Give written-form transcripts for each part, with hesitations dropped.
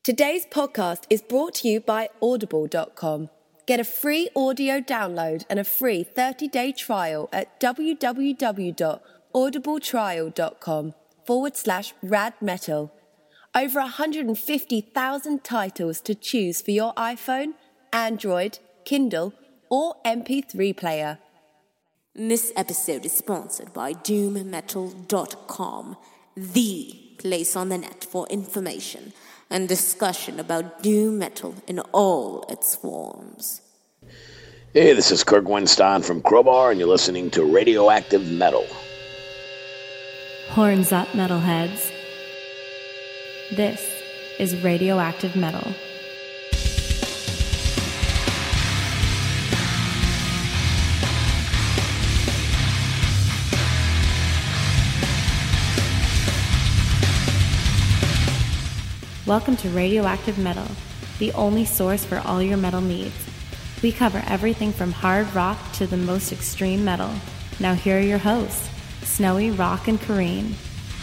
Today's podcast is brought to you by Audible.com. Get a free audio download and a free 30-day trial at www.audibletrial.com/radmetal. Over 150,000 titles to choose for your iPhone, Android, Kindle, or MP3 player. This episode is sponsored by DoomMetal.com, the place on the net for information and discussion about doom metal in all its forms. Hey, this is Kirk Winstein from Crowbar, and you're listening to Radioactive Metal. Horns up, metalheads. This is Radioactive Metal. Welcome to Radioactive Metal, the only source for all your metal needs. We cover everything from hard rock to the most extreme metal. Now here are your hosts, Snowy, Rock, and Kareen.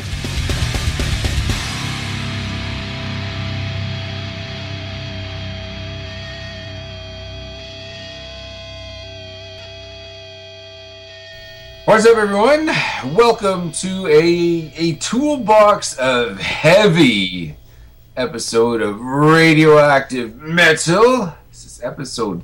What's up, everyone? Welcome to a toolbox of heavy episode of Radioactive Metal. This is episode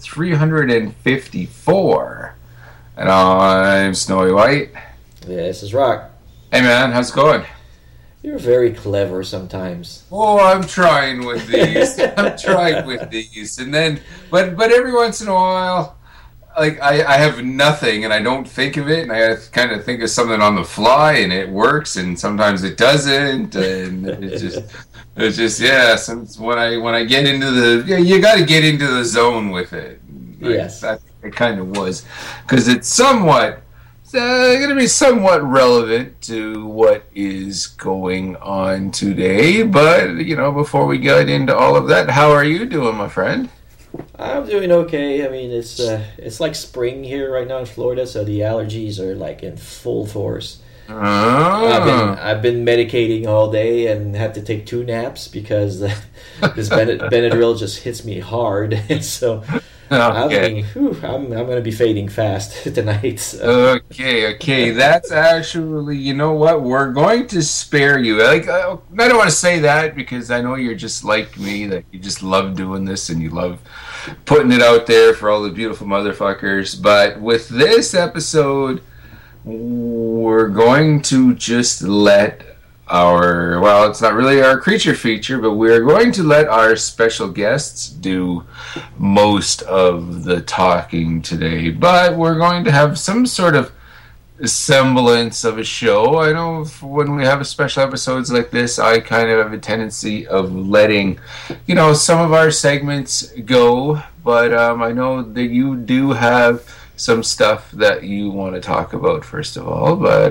354. And I'm Snowy White. Yeah, this is Rock. Hey man, how's it going? You're very clever sometimes. Oh, I'm trying with these. And then, but every once in a while, like I have nothing and I don't think of it, and I kind of think of something on the fly and it works, and sometimes it doesn't, and it's just yeah. Since when I get into you got to get into the zone with it. Yes, it kind of was, because it's going to be somewhat relevant to what is going on today. But before we get into all of that, how are you doing, my friend? I'm doing okay. I mean, it's like spring here right now in Florida, so the allergies are like in full force. I've been medicating all day and had to take 2 naps because this Benadryl just hits me hard. So I'm going to be fading fast tonight. So. Okay. That's actually, you know what? We're going to spare you. Like, I don't want to say that because I know you're just like me, that you just love doing this and you love putting it out there for all the beautiful motherfuckers. But with this episode, we're going to just let it's not really our creature feature, but we're going to let our special guests do most of the talking today. But we're going to have some sort of semblance of a show. I know when we have special episodes like this, I kind of have a tendency of letting, some of our segments go. But I know that you do have some stuff that you want to talk about first of all. But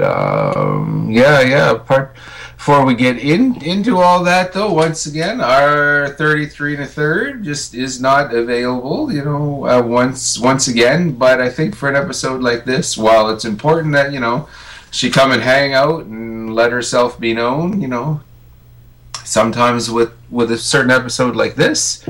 before we get into all that, though, once again, our 33 1/3 just is not available, once again. But I think for an episode like this, while it's important that, she come and hang out and let herself be known, sometimes with a certain episode like this,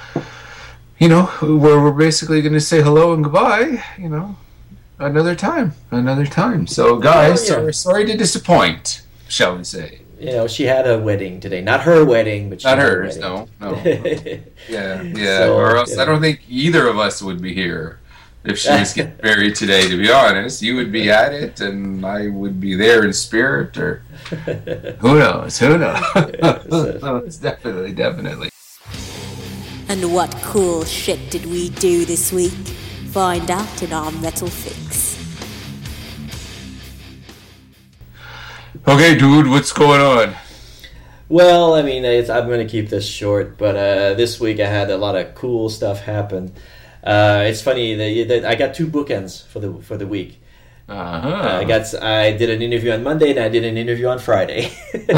where we're basically going to say hello and goodbye, another time. So, guys, sorry to disappoint, shall we say. She had a wedding today. Not her wedding, but she not had hers. a wedding. No. Yeah. So, or else I don't think either of us would be here if she was getting married today. To be honest, you would be at it, and I would be there in spirit, or who knows? It's definitely. And what cool shit did we do this week? Find out in our Metal Fix. Okay, dude, what's going on? Well, I mean, I'm going to keep this short, but this week I had a lot of cool stuff happen. It's funny that I got 2 bookends for the week. I did an interview on Monday and I did an interview on Friday.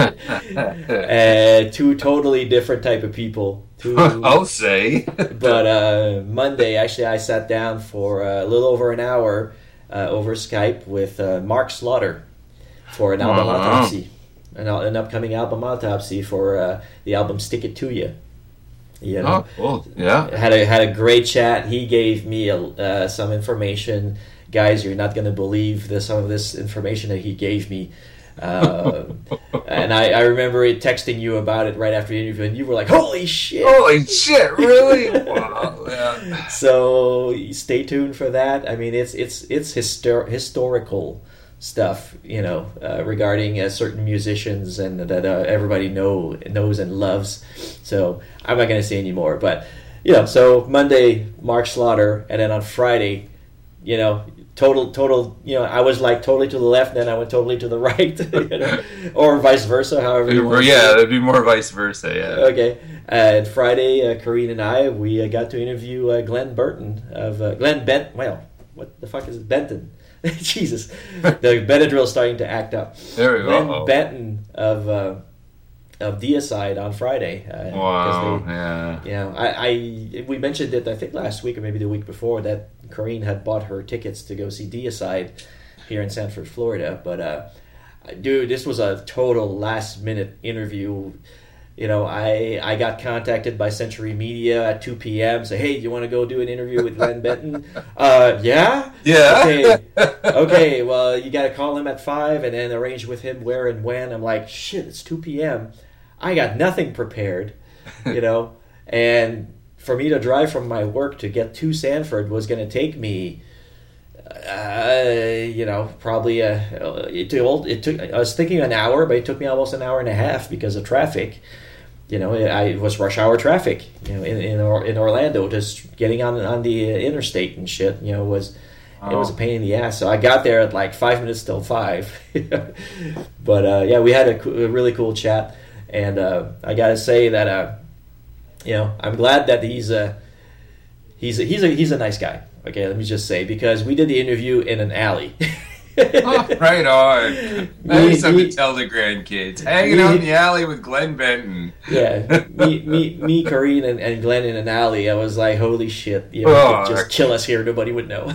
2 totally different type of people. I'll say. But Monday, actually, I sat down for a little over an hour over Skype with Mark Slaughter for an album autopsy, an upcoming album autopsy for the album Stick It To You. You know, cool. Yeah, had a great chat. He gave me some information. Guys, you're not going to believe some of this information that he gave me. And I remember texting you about it right after the interview, and you were like, "Holy shit! Holy shit! Really? Wow!" Yeah. So stay tuned for that. I mean, it's historical stuff, you know, regarding certain musicians and that everybody knows and loves. So I'm not going to say any more, but you know, so Monday, Mark Slaughter, and then on Friday, you know, total, you know, I was like totally to the left, then I went totally to the right, you know, or vice versa, however you want. Yeah, it'd be more vice versa, yeah. Okay. And Friday, Corinne and I, we got to interview Glenn Burton of what the fuck is it? Benton. Jesus. The Benadryl's starting to act up. There we go. Glenn Benton of Deicide on Friday. Wow, yeah. You know, we mentioned it, I think last week or maybe the week before, that Corinne had bought her tickets to go see Deicide here in Sanford, Florida. But, dude, this was a total last-minute interview. You know, I got contacted by Century Media at 2 p.m. Say, hey, do you want to go do an interview with Glenn Benton? Yeah? Yeah. Okay, well, you got to call him at 5 and then arrange with him where and when. I'm like, shit, it's 2 p.m. I got nothing prepared, you know. And for me to drive from my work to get to Sanford was going to take me... you know, probably it took. I was thinking an hour, but it took me almost an hour and a half because of traffic. You know, it was rush hour traffic. You know, in Orlando, just getting on the interstate and shit. You know, it was a pain in the ass. So I got there at like 5 minutes till 5. But yeah, we had a really cool chat, and I gotta say that you know, I'm glad that he's a nice guy. Okay, let me just say, because we did the interview in an alley. Right on. Nice something to tell the grandkids. Hanging out in the alley with Glenn Benton. Yeah, me, Corinne, and Glenn in an alley. I was like, holy shit. You know, just kill us here. Nobody would know.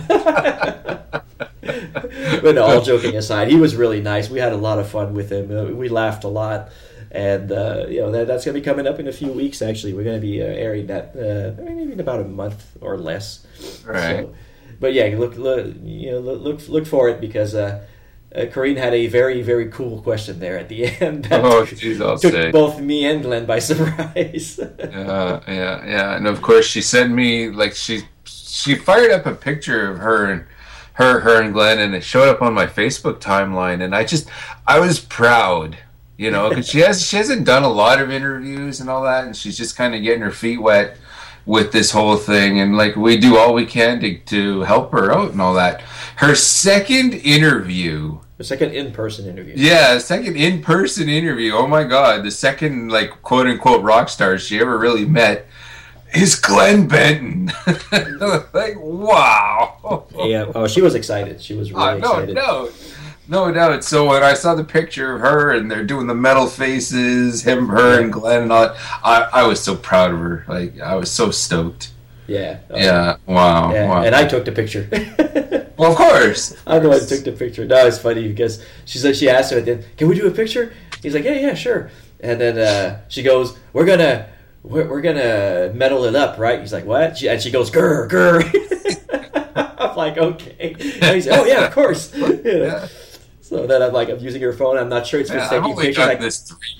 But no, all joking aside, he was really nice. We had a lot of fun with him. We laughed a lot. And, you know, that's going to be coming up in a few weeks, actually. We're going to be airing that maybe in about a month or less. Right. So, but, yeah, look for it, because Corinne had a very, very cool question there at the end. That took both me and Glenn by surprise. Yeah. And, of course, she sent me, like, she fired up a picture of her and Glenn, and it showed up on my Facebook timeline. And I was proud. You know, because she hasn't done a lot of interviews and all that, and she's just kind of getting her feet wet with this whole thing, and like we do all we can to help her out and all that. Her second interview, the second in-person interview. Yeah, second in-person interview. Oh my God, the second like quote unquote rock star she ever really met is Glenn Benton. Like, wow. Yeah. Oh, she was excited. She was really excited. No doubt. So when I saw the picture of her and they're doing the metal faces, her and Glenn and all that, I was so proud of her. Like, I was so stoked. Yeah. Yeah. Wow. Yeah. Wow. And I took the picture. Well, of course. I'm the one who took the picture. No, it's funny because she asked him at the end, can we do a picture? He's like, yeah, sure. And then she goes, we're gonna metal it up, right? He's like, what? And she goes, grr. I'm like, okay. And he's like, oh yeah, of course. You know? Yeah. So then I'm using her phone. I'm not sure it's for taking pictures. I've only done this 3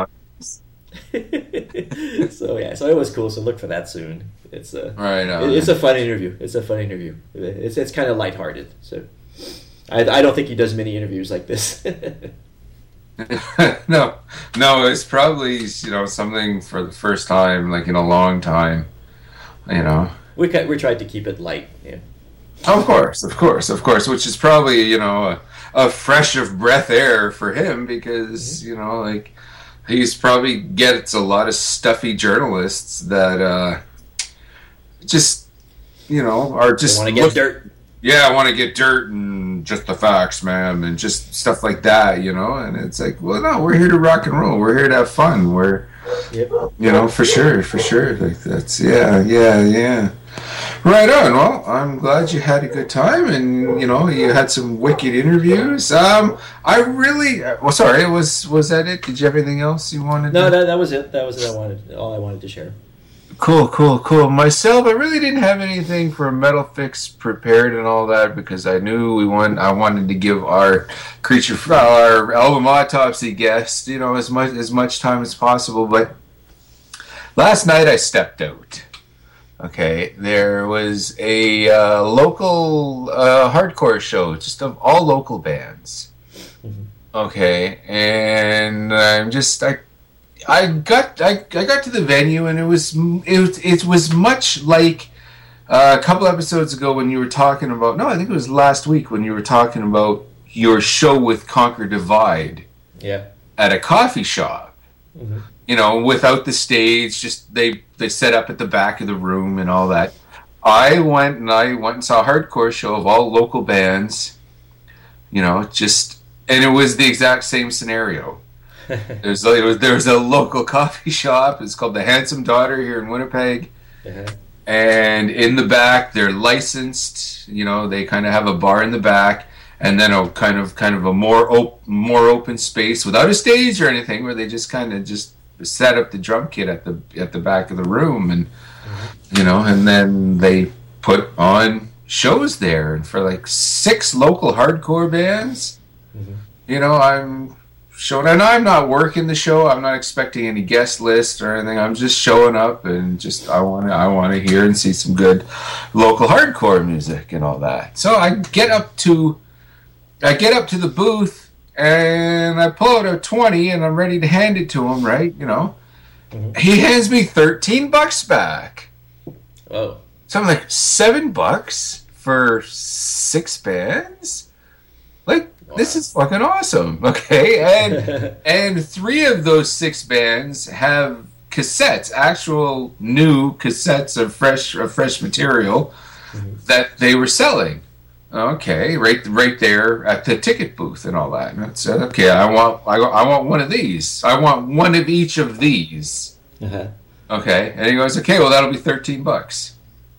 million times. So yeah, so it was cool. So look for that soon. It's right on. It's a fun interview. It's kind of lighthearted. So I don't think he does many interviews like this. No, it's probably something for the first time like in a long time. You know, we tried to keep it light. Yeah. Of course, which is probably a fresh of breath air for him because like he's probably gets a lot of stuffy journalists that just are just want to get dirt. Yeah, I want to get dirt and just the facts, man, and just stuff like that, and it's like, well, no, we're here to rock and roll. We're here to have fun. We're, for sure. Like that's, yeah. Right on. Well, I'm glad you had a good time, and you had some wicked interviews. Sorry. Was that it? Did you have anything else you wanted? No, that was it. That was it. All I wanted to share. Cool. Myself, I really didn't have anything for Metal Fix prepared and all that because I knew I wanted to give our album autopsy guest, as much time as possible. But last night I stepped out. Okay, there was a local hardcore show, just of all local bands. Okay, and I got to the venue, and it was much like a couple episodes ago when you were talking about. No, I think it was last week when you were talking about your show with Conquer Divide. Yeah. At a coffee shop. Mm-hmm. Without the stage, just they set up at the back of the room and all that. I went and saw a hardcore show of all local bands. And it was the exact same scenario. There was a local coffee shop. It's called the Handsome Daughter here in Winnipeg. Uh-huh. And in the back, they're licensed. They kind of have a bar in the back, and then a kind of a more open space without a stage or anything, where they just set up the drum kit at the back of the room, and and then they put on shows there, and for like 6 local hardcore bands. I'm showing, and I'm not working the show. I'm not expecting any guest list or anything. I'm just showing up, and I want to hear and see some good local hardcore music and all that. So I get up to the booth, and I pull out a 20, and I'm ready to hand it to him. Right, He hands me $13 back. Oh, so I'm like, $7 for 6 bands. Like, this is fucking awesome, okay? And 3 of those 6 bands have cassettes, actual new cassettes of fresh material that they were selling. Okay, right there at the ticket booth and all that. And I said, okay, I want one of these. I want one of each of these. Uh-huh. Okay, and he goes, okay, well that'll be $13.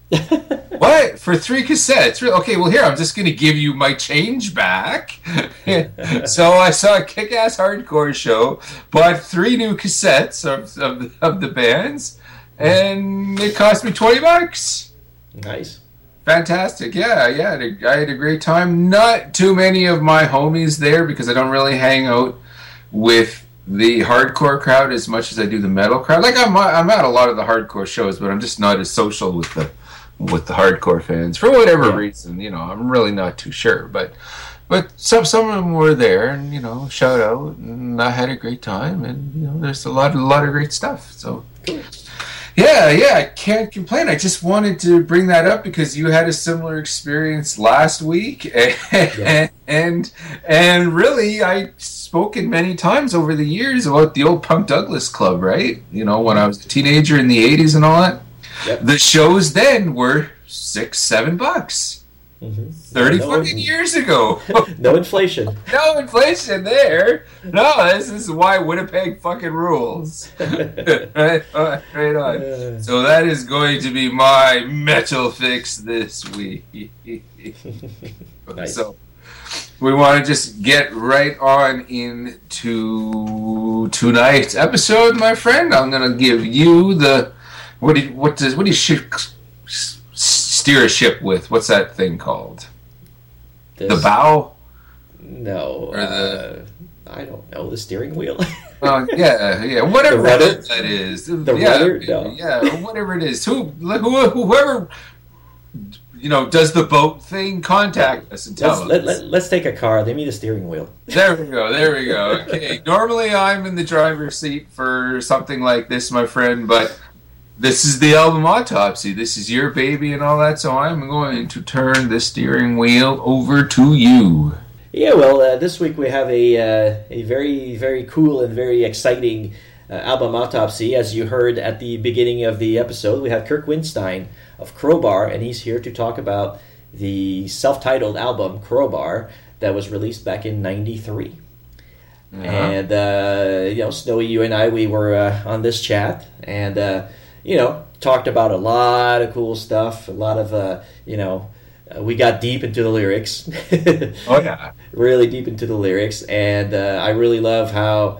What? For 3 cassettes? Okay, well here, I'm just going to give you my change back. So I saw a kick-ass hardcore show, bought 3 new cassettes of the bands, and it cost me $20. Nice. Fantastic. Yeah, I had a great time. Not too many of my homies there because I don't really hang out with the hardcore crowd as much as I do the metal crowd. Like I'm at a lot of the hardcore shows, but I'm just not as social with the hardcore fans for whatever reason. I'm really not too sure, but some of them were there, and shout out, and I had a great time, and there's a lot of great stuff. So yeah, I can't complain. I just wanted to bring that up because you had a similar experience last week, and really I've spoken many times over the years about the old Punk Douglas Club, right? When I was a teenager in the 80s and all that. Yep. The shows then were $6-7. 30 fucking years ago. No inflation. No inflation there. No, this is why Winnipeg fucking rules. Right on. So that is going to be my metal fix this week. Nice. So we want to just get right on into tonight's episode, my friend. I'm going to give you the what do you steer a ship with? What's that thing called? The bow? No. Or I don't know. The steering wheel? Yeah. Whatever that is. The rudder? No. Yeah, whatever it is. Whoever does the boat thing, contact us and tell us. Let's take a car. They need a steering wheel. There we go. Okay. Normally I'm in the driver's seat for something like this, my friend, but this is the album autopsy. This is your baby and all that, so I'm going to turn the steering wheel over to you. Yeah, well, this week we have a very, very cool and very exciting album autopsy. As you heard at the beginning of the episode, we have Kirk Windstein of Crowbar, and he's here to talk about the self-titled album, Crowbar, that was released back in '93. Uh-huh. And, Snowy, you and I, we were on this chat, and talked about a lot of cool stuff, a lot of, we got deep into the lyrics. Oh, yeah. Really deep into the lyrics, and I really love how,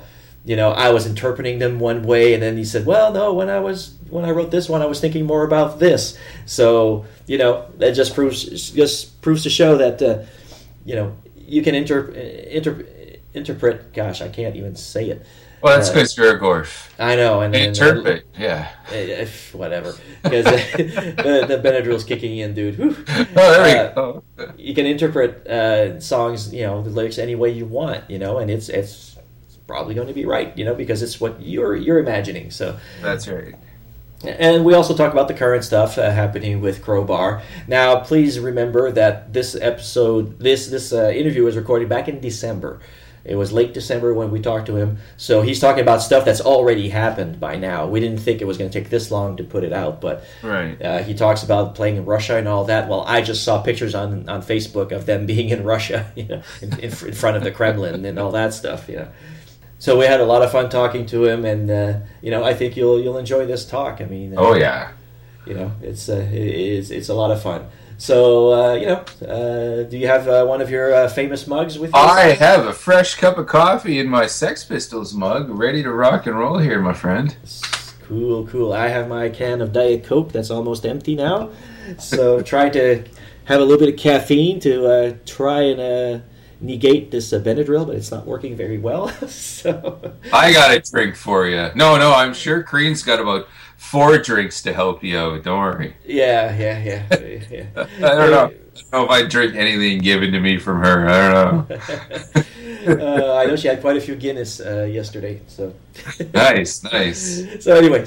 I was interpreting them one way, and then he said, well, no, when I wrote this one, I was thinking more about this. So, that just proves to show that, you can interpret. Gosh, I can't even say it. Well, that's because you're a Gorf. I know, and interpret, yeah. Whatever, because the Benadryl's kicking in, dude. Whew. Oh, there we go. You can interpret songs, the lyrics any way you want, and it's probably going to be right, because it's what you're imagining. So that's right. And we also talk about the current stuff happening with Crowbar. Now, please remember that this episode, this interview was recorded back in December. It was late December when we talked to him. So he's talking about stuff that's already happened by now. We didn't think it was going to take this long to put it out, but right. He talks about playing in Russia and all that. Well, I just saw pictures on Facebook of them being in Russia, in front of the Kremlin and all that stuff, So we had a lot of fun talking to him, and I think you'll enjoy this talk. I mean, oh yeah, it's a lot of fun. So do you have one of your famous mugs with you? I have a fresh cup of coffee in my Sex Pistols mug, ready to rock and roll here, my friend. Cool. I have my can of Diet Coke that's almost empty now. So trying to have a little bit of caffeine to try and negate this Benadryl, but it's not working very well. So I got a drink for you. No, I'm sure Crean's got about 4 drinks to help you out. Don't worry. Yeah. I don't know if I drink anything given to me from her. I don't know. I know she had quite a few Guinness yesterday. So nice. So anyway,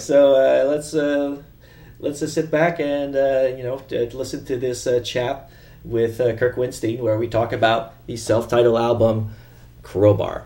let's just sit back and listen to this chat with Kirk Windstein, where we talk about the self-titled album Crowbar.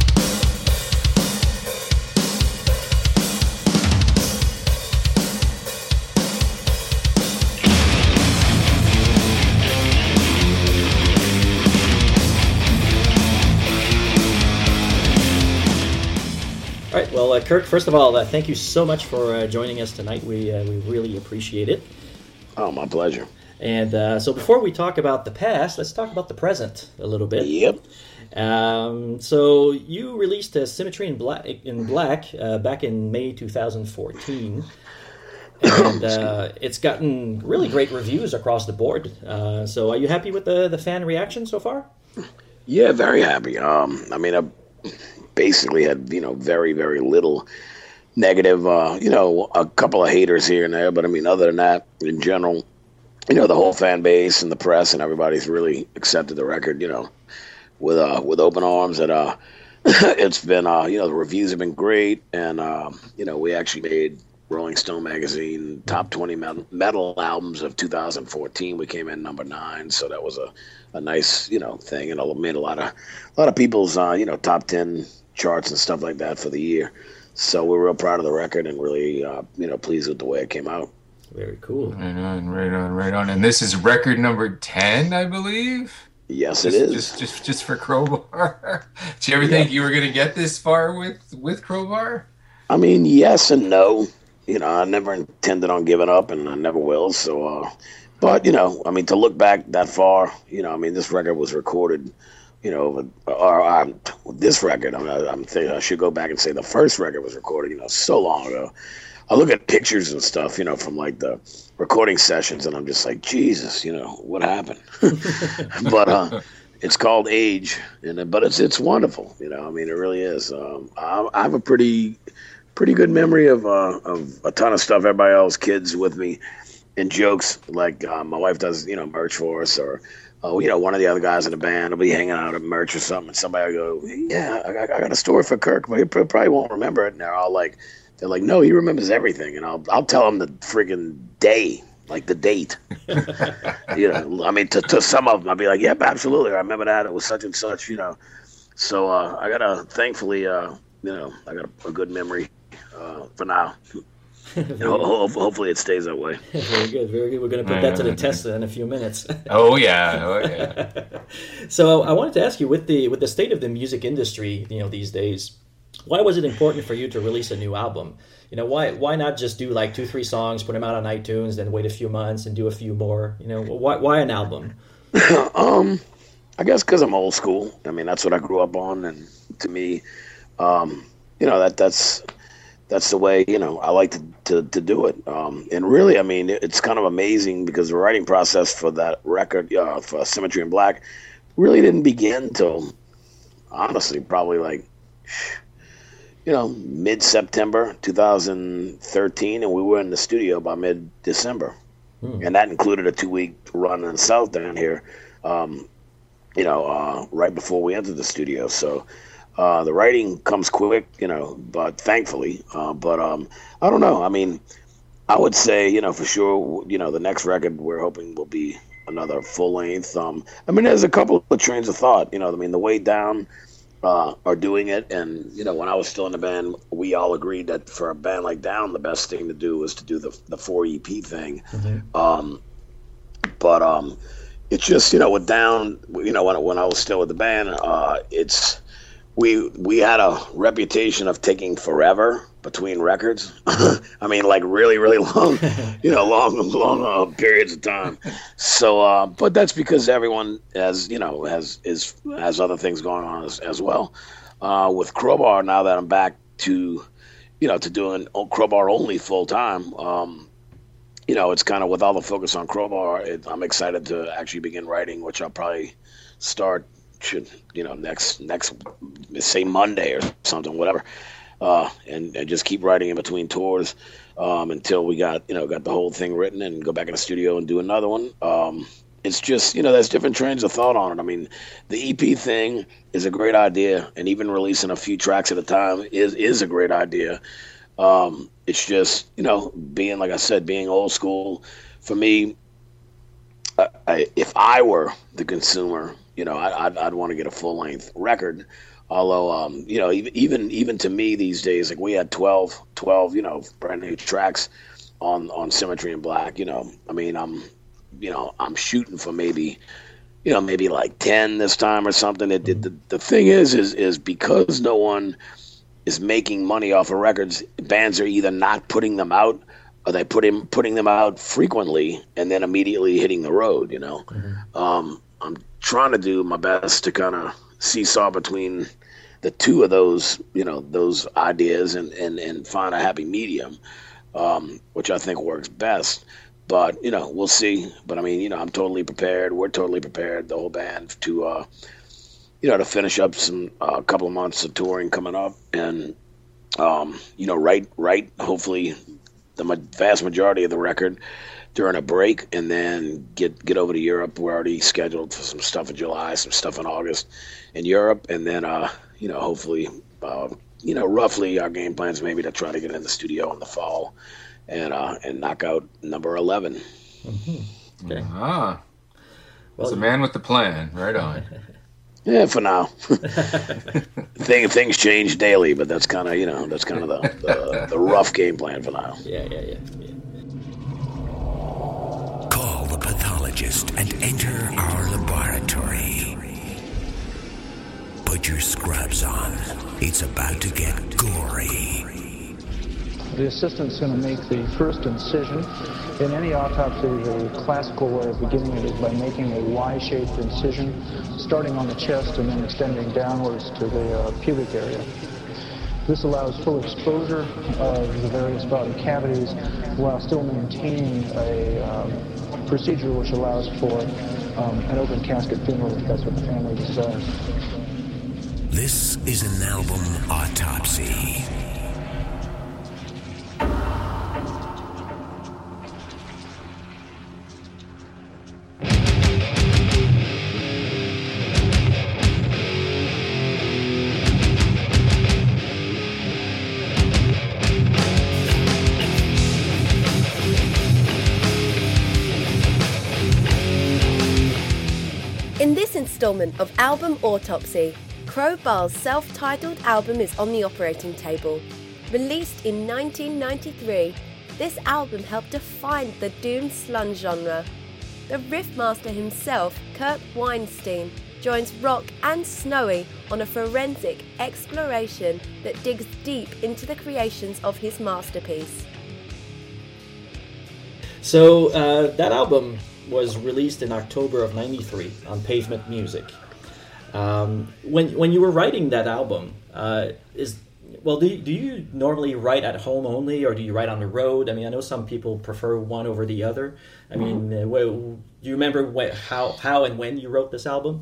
All right, well, Kirk, first of all, thank you so much for joining us tonight. We really appreciate it. Oh, my pleasure. And so before we talk about the past, let's talk about the present a little bit. Yep. So you released Symmetry in Black back in May 2014. And it's gotten really great reviews across the board. So are you happy with the fan reaction so far? Yeah, very happy. I basically had, very, very little negative, a couple of haters here and there. But, other than that, in general, the whole fan base and the press and everybody's really accepted the record, with open arms. And it's been, the reviews have been great. And, we actually made Rolling Stone magazine top 20 metal albums of 2014. We came in number 9, so that was a nice, thing, and it made a lot of people's, top 10 charts and stuff like that for the year. So we're real proud of the record and really, pleased with the way it came out. Very cool. Right on. And this is record number 10, I believe. Yes, it is. Just for Crowbar. Did you ever think you were going to get this far with Crowbar? Yes and no. I never intended on giving up, and I never will. So, but to look back that far, this record was recorded. This record. I'm thinking I should go back and say the first record was recorded. So long ago. I look at pictures and stuff, from like the recording sessions, and I'm just like, Jesus, what happened? But it's called Age, but it's wonderful, it really is. I have a pretty good memory of a ton of stuff. Everybody else, kids with me, and jokes like my wife does, merch for us, or one of the other guys in the band will be hanging out at merch or something, and somebody will go, yeah, I got a story for Kirk, but he probably won't remember it, and they're all like. They're like, no, he remembers everything, and I'll tell him the friggin' day, like the date. To some of them, I'll be like, yep, absolutely, I remember that. It was such and such, So I got thankfully, I got a good memory for now. Hopefully it stays that way. Very good. We're going to put that to the test in a few minutes. Oh yeah. So I wanted to ask you, with the state of the music industry, these days. Why was it important for you to release a new album? Why not just do like 2-3 songs, put them out on iTunes, then wait a few months and do a few more? Why an album? I guess because I'm old school. That's what I grew up on, and to me, that's the way, I like to do it. And really, I mean, it's kind of amazing because the writing process for that record, for Symmetry in Black, really didn't begin till, honestly, probably like, mid-September 2013, and we were in the studio by mid-December. And that included a 2-week run in the South down here, right before we entered the studio. So the writing comes quick, but thankfully. But I don't know. I mean, I would say, for sure, the next record we're hoping will be another full length. I mean, there's a couple of trains of thought. The Way Down are doing it, and when I was still in the band, we all agreed that for a band like Down, the best thing to do was to do the 4 EP thing. But it's just with Down, when I was still with the band, we had a reputation of taking forever between records. I mean, like really, really long, long periods of time. So, but that's because everyone has other things going on as well. With Crowbar, now that I'm back to doing Crowbar only full time, it's kind of with all the focus on Crowbar. I'm excited to actually begin writing, which I'll probably start next say Monday or something, whatever, and just keep writing in between tours until we got the whole thing written and go back in the studio and do another one. It's just there's different trains of thought on it. I mean, the EP thing is a great idea, and even releasing a few tracks at a time is a great idea. It's just being, like I said, being old school for me. If I were the consumer, I'd want to get a full length record. Although, even to me these days, like we had 12, brand new tracks on Symmetry in Black. I mean, I'm shooting for maybe like 10 this time or something. The thing is because no one is making money off of records, bands are either not putting them out, or they putting them out frequently and then immediately hitting the road. I'm trying to do my best to kind of seesaw between the two of those, those ideas and find a happy medium, which I think works best. But, we'll see. But I mean, I'm totally prepared. We're totally prepared, the whole band, to, to finish up a couple of months of touring coming up and, write hopefully the vast majority of the record during a break, and then get over to Europe. We're already scheduled for some stuff in July, some stuff in August in Europe, and then hopefully roughly our game plans maybe to try to get in the studio in the fall and knock out number 11. Mm-hmm. Okay. Well, it's a man with the plan. Right on. Yeah, for now. Things change daily, but that's kind of the rough game plan for now. Yeah. Call the pathologist and enter our laboratory. Put your scrubs on. It's about to get gory. The assistant's going to make the first incision. In any autopsy, the classical way of beginning it is by making a Y-shaped incision, starting on the chest and then extending downwards to the pubic area. This allows full exposure of the various body cavities while still maintaining a procedure which allows for an open casket funeral if that's what the family desires. This is an album autopsy. In this installment of Album Autopsy, Crowbar's self-titled album is on the operating table. Released in 1993, this album helped define the doom sludge genre. The riffmaster himself, Kirk Windstein, joins Rock and Snowy on a forensic exploration that digs deep into the creations of his masterpiece. So that album was released in October of '93 on Pavement Music. When you were writing that album, Well, do you normally write at home only, or do you write on the road? I mean, I know some people prefer one over the other. I mean, do you remember how and when you wrote this album?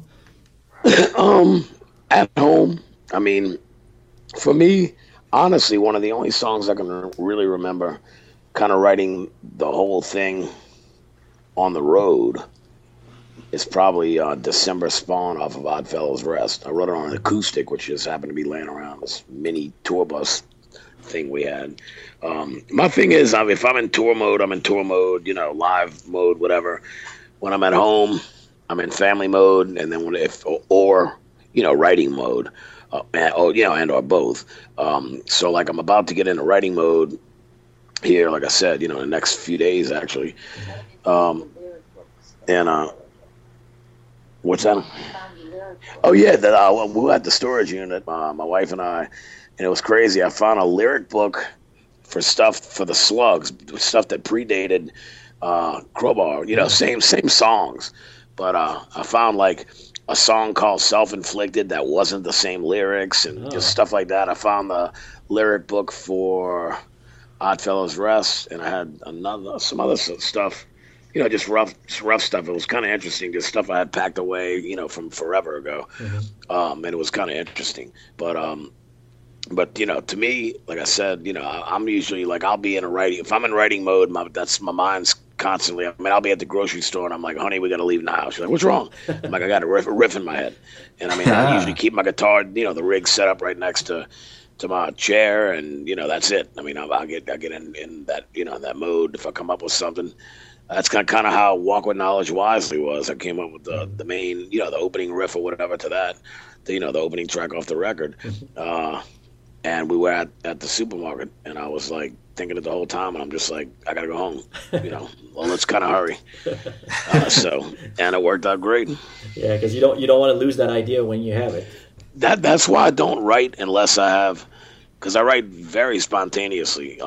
At home. I mean, for me, honestly, one of the only songs I can really remember kind of writing the whole thing on the road is probably December Spawn off of Oddfellows Rest. I wrote it on an acoustic, which just happened to be laying around, this mini tour bus thing we had. My thing is, if I'm in tour mode, I'm in tour mode, live mode, whatever. When I'm at home, I'm in family mode, and then writing mode, and or both. So like I'm about to get into writing mode here, like I said, in the next few days actually. What's that? Oh yeah, we were at the storage unit, my wife and I, and it was crazy. I found a lyric book for stuff for the Slugs, stuff that predated Crowbar. Same songs, but I found like a song called Self-Inflicted that wasn't the same lyrics and just stuff like that. I found the lyric book for Oddfellows Rest, and I had some other stuff. Just rough stuff. It was kind of interesting. Just stuff I had packed away, from forever ago. And it was kind of interesting. But to me, like I said, I'm usually like, I'll be in if I'm in writing mode, my mind's constantly, I'll be at the grocery store and I'm like, honey, we got to leave now. She's like, what's wrong? I'm like, I got a riff in my head. And I usually keep my guitar, the rig set up right next to my chair, and that's it. I'll get in that in that mode if I come up with something. That's kind of how Walk with Knowledge Wisely was. I came up with the main, the opening riff or whatever to that, the opening track off the record. And we were at the supermarket, and I was like thinking it the whole time, and I'm just like, I gotta go home. Well, let's kind of hurry. And it worked out great. Yeah, because you don't want to lose that idea when you have it. That's why I don't write unless I have, because I write very spontaneously.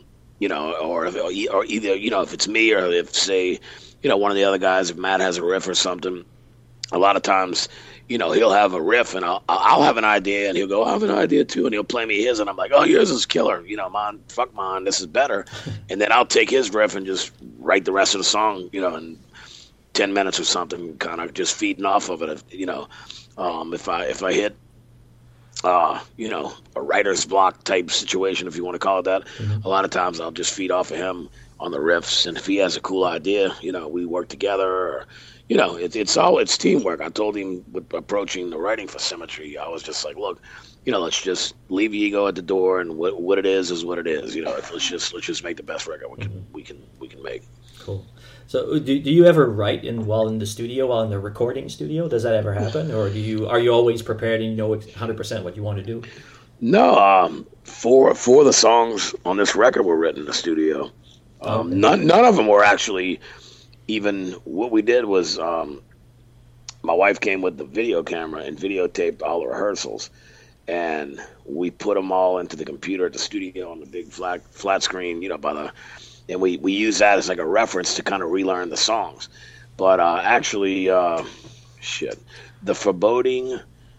Or either, if it's me or if, say, one of the other guys, if Matt has a riff or something, a lot of times, he'll have a riff and I'll have an idea and he'll go, I have an idea too. And he'll play me his and I'm like, oh, yours is killer. Mine, fuck mine. This is better. And then I'll take his riff and just write the rest of the song, in 10 minutes or something, kind of just feeding off of it. If I hit, a writer's block type situation, if you want to call it that. A lot of times I'll just feed off of him on the riffs, and if he has a cool idea, we work together. Or, it's teamwork. I told him with approaching the writing for Symmetry, I was just like, look, let's just leave ego at the door, and what it is what it is. Let's just make the best record we can make. Cool. So, do you ever write while in the studio, while in the recording studio? Does that ever happen, or are you always prepared and you know 100% what you want to do? No, four of the songs on this record were written in the studio. None of them were actually even. What we did was, my wife came with the video camera and videotaped all the rehearsals, and we put them all into the computer at the studio on the big flat screen, and we use that as like a reference to kind of relearn the songs. But actually, The Foreboding,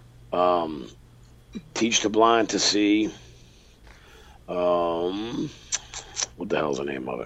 Teach the Blind to See, what the hell's the name of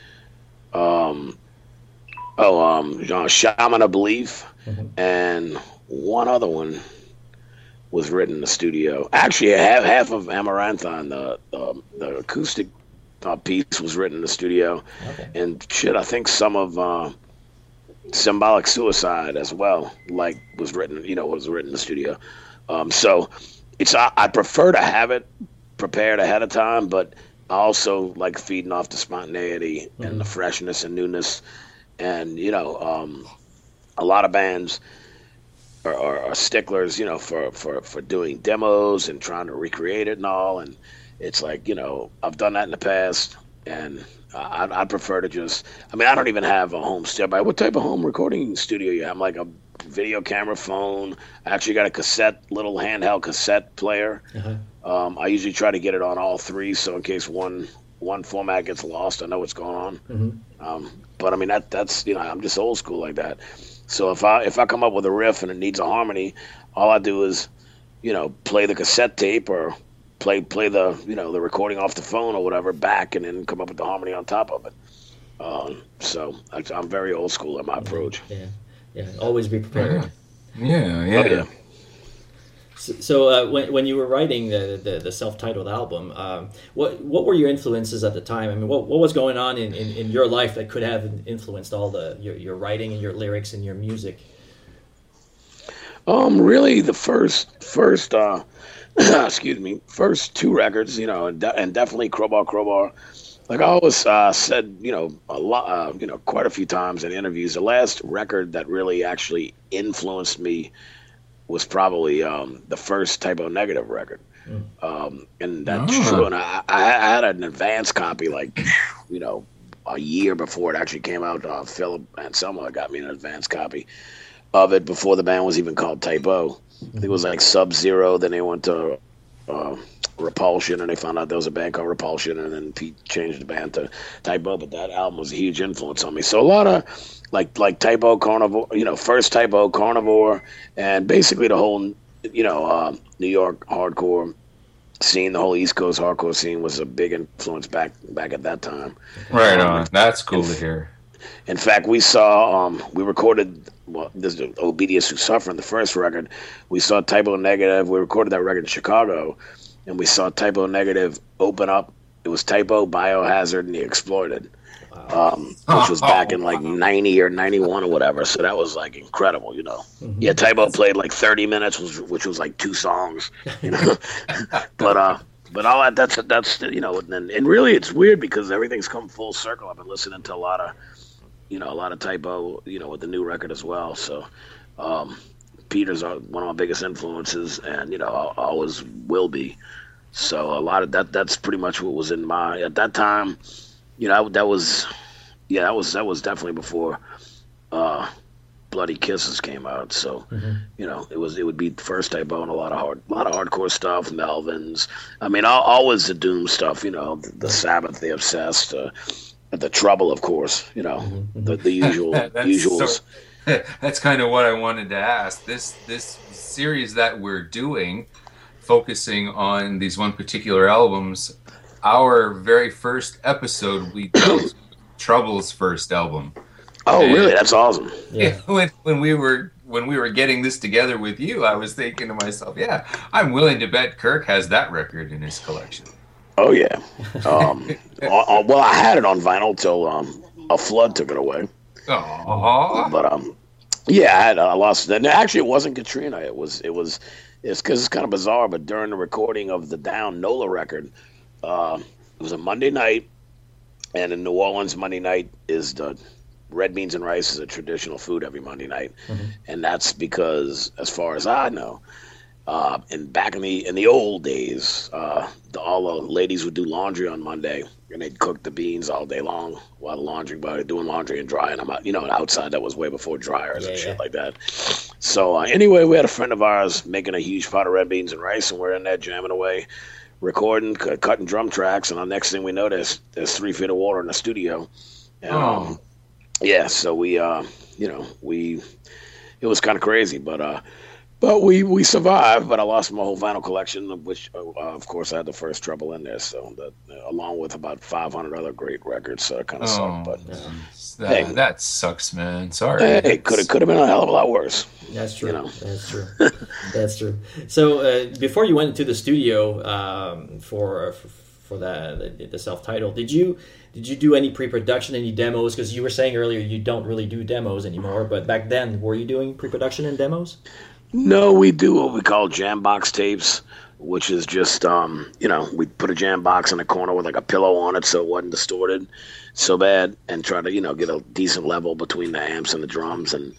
it? Shaman of Belief, and one other one was written in the studio. Actually, half of Amaranthine, the acoustic piece, was written in the studio. And I think some of Symbolic Suicide as well, was written in the studio. So I prefer to have it prepared ahead of time, but I also like feeding off the spontaneity and the freshness and newness. And a lot of bands are sticklers, for doing demos and trying to recreate it and all. And it's like, I've done that in the past, and I'd prefer to just, I don't even have a home studio. What type of home recording studio you have? I'm like a video camera, phone. I actually got a little handheld cassette player. I usually try to get it on all three, so in case one format gets lost, I know what's going on. But that's I'm just old school like that. So if I come up with a riff and it needs a harmony, all I do is play the cassette tape or play the the recording off the phone or whatever back, and then come up with the harmony on top of it. So I'm very old school in my approach. Yeah. Always be prepared. Yeah. Oh, yeah. So when you were writing the self-titled album, what were your influences at the time? I mean, what was going on in your life that could have influenced all your writing and your lyrics and your music? Really the first excuse me, first two records, and definitely Crowbar. Like I always said, a lot, quite a few times in interviews, the last record that really actually influenced me was probably the first Type O Negative record. And that's true. And I had an advance copy, a year before it actually came out. Philip Anselmo got me an advance copy of it before the band was even called Type O. I think it was like Sub-Zero. Then they went to Repulsion, and they found out there was a band called Repulsion, and then Pete changed the band to Type O. But that album was a huge influence on me. So a lot of like Type O Carnivore, first Type O Carnivore, and basically the whole New York hardcore scene, the whole East Coast hardcore scene was a big influence back at that time. Right on. That's cool to hear. In fact, we saw we recorded this is Obedience to Suffering, the first record. We saw Type O Negative. We recorded that record in Chicago, and we saw Type O Negative open up. It was Type O, Biohazard, and The Exploited, which was back in like 90 or 91 or whatever. So that was like incredible, Yeah, Type O played like 30 minutes, which was like 2 songs, But all that's and really it's weird because everything's come full circle. I've been listening to a lot of Type O, with the new record as well. So Peter's one of my biggest influences, and always will be. So a lot of that's pretty much what was in my at that time. That was definitely before Bloody Kisses came out. So it would be the first Type O and a lot of hardcore stuff, Melvins. I mean, always the Doom stuff. The Sabbath, the Obsessed. The Trouble, of course, the usuals. That's kind of what I wanted to ask. This series that we're doing, focusing on these one particular albums, our very first episode, we dealt Trouble's first album. Oh, and really? That's awesome. Yeah. When we were getting this together with you, I was thinking to myself, yeah, I'm willing to bet Kirk has that record in his collection. Oh yeah. Well, I had it on vinyl till a flood took it away. Aww. But yeah, I lost it. And actually, it wasn't Katrina. It's because it's kind of bizarre. But during the recording of the Down NOLA record, it was a Monday night, and in New Orleans, Monday night is the red beans and rice is a traditional food every Monday night, and that's because, as far as I know. And back in the old days, all the ladies would do laundry on Monday, and they'd cook the beans all day long while doing laundry and drying them out. Outside that was way before dryers and shit like that. So anyway, we had a friend of ours making a huge pot of red beans and rice, and we're in there jamming away, recording, cutting drum tracks, and the next thing we know, there's 3 feet of water in the studio. And, so we it was kind of crazy, but we survived, but I lost my whole vinyl collection, of which, of course, I had the first Trouble in there, so along with about 500 other great records, so it kind of sucked. But that sucks, man. Sorry. Hey, could have been a hell of a lot worse. That's true. That's true. That's true. So before you went into the studio for the self-titled, did you do any pre-production, any demos? Because you were saying earlier you don't really do demos anymore, but back then, were you doing pre-production and demos? No, we do what we call jam box tapes, which is just, we put a jam box in a corner with like a pillow on it so it wasn't distorted so bad, and try to, get a decent level between the amps and the drums and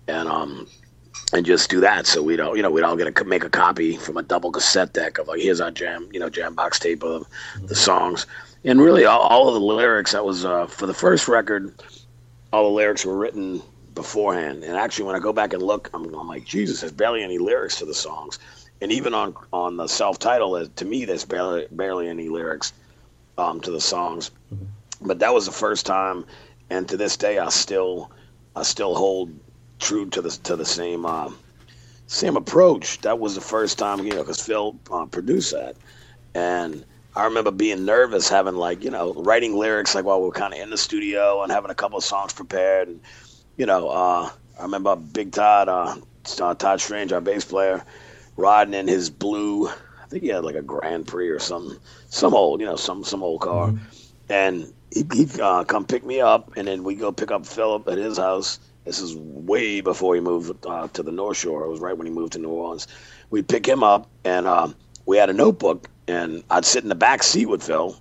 just do that. So we'd all make a copy from a double cassette deck of like, here's our jam box tape of the songs. And really all of the lyrics, that was, for the first record, all the lyrics were written beforehand, and actually when I go back and look, I'm like, Jesus, there's barely any lyrics to the songs, and even on the self-titled, to me, there's barely any lyrics to the songs. But that was the first time, and to this day, I still hold true to the same approach. That was the first time, because Phil produced that, And I remember being nervous, having like, writing lyrics like while we were kind of in the studio and having a couple of songs prepared. And, I remember Big Todd, Todd Strange, our bass player, riding in his blue, I think he had like a Grand Prix or something, some old, some old car. Mm-hmm. And he'd come pick me up, and then we go pick up Philip at his house. This is way before he moved to the North Shore. It was right when he moved to New Orleans. We'd pick him up, and we had a notebook, and I'd sit in the back seat with Phil.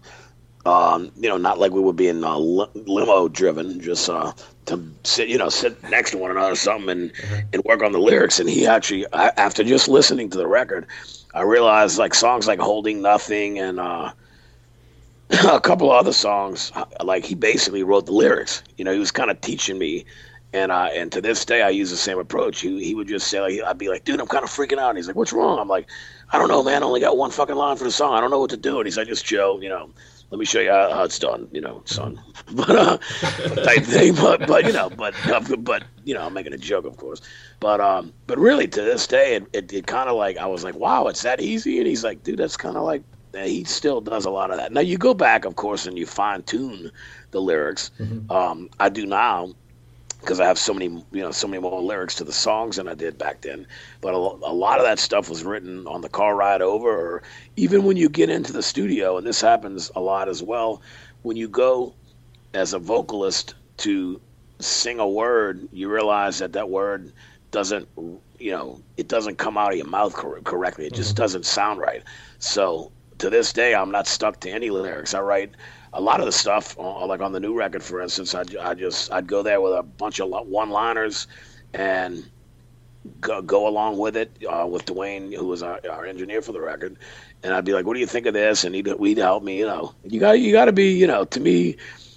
Not like we were being limo driven, just to sit next to one another or something and work on the lyrics. And he actually, after just listening to the record, I realized like songs like Holding Nothing and a couple of other songs, like he basically wrote the lyrics. He was kind of teaching me. And to this day, I use the same approach. He would just say, like, I'd be like, dude, I'm kind of freaking out. And he's like, what's wrong? I'm like, I don't know, man. I only got one fucking line for the song. I don't know what to do. And he's like, just chill, let me show you how it's done, son. But type thing. But I'm making a joke, of course. But really, to this day, it kind of like, I was like, wow, it's that easy. And he's like, dude, that's kind of like, he still does a lot of that. Now you go back, of course, and you fine tune the lyrics. Mm-hmm. I do now, because I have so many more lyrics to the songs than I did back then. But a lot of that stuff was written on the car ride over, or even when you get into the studio, and this happens a lot as well, when you go as a vocalist to sing a word, you realize that word doesn't, it doesn't come out of your mouth correctly. It just doesn't sound right. So to this day, I'm not stuck to any lyrics. I write a lot of the stuff, like on the new record, for instance, I'd go there with a bunch of one-liners and go along with it with Dwayne, who was our engineer for the record, and I'd be like, "What do you think of this?" And he'd help me. You got to be, to me,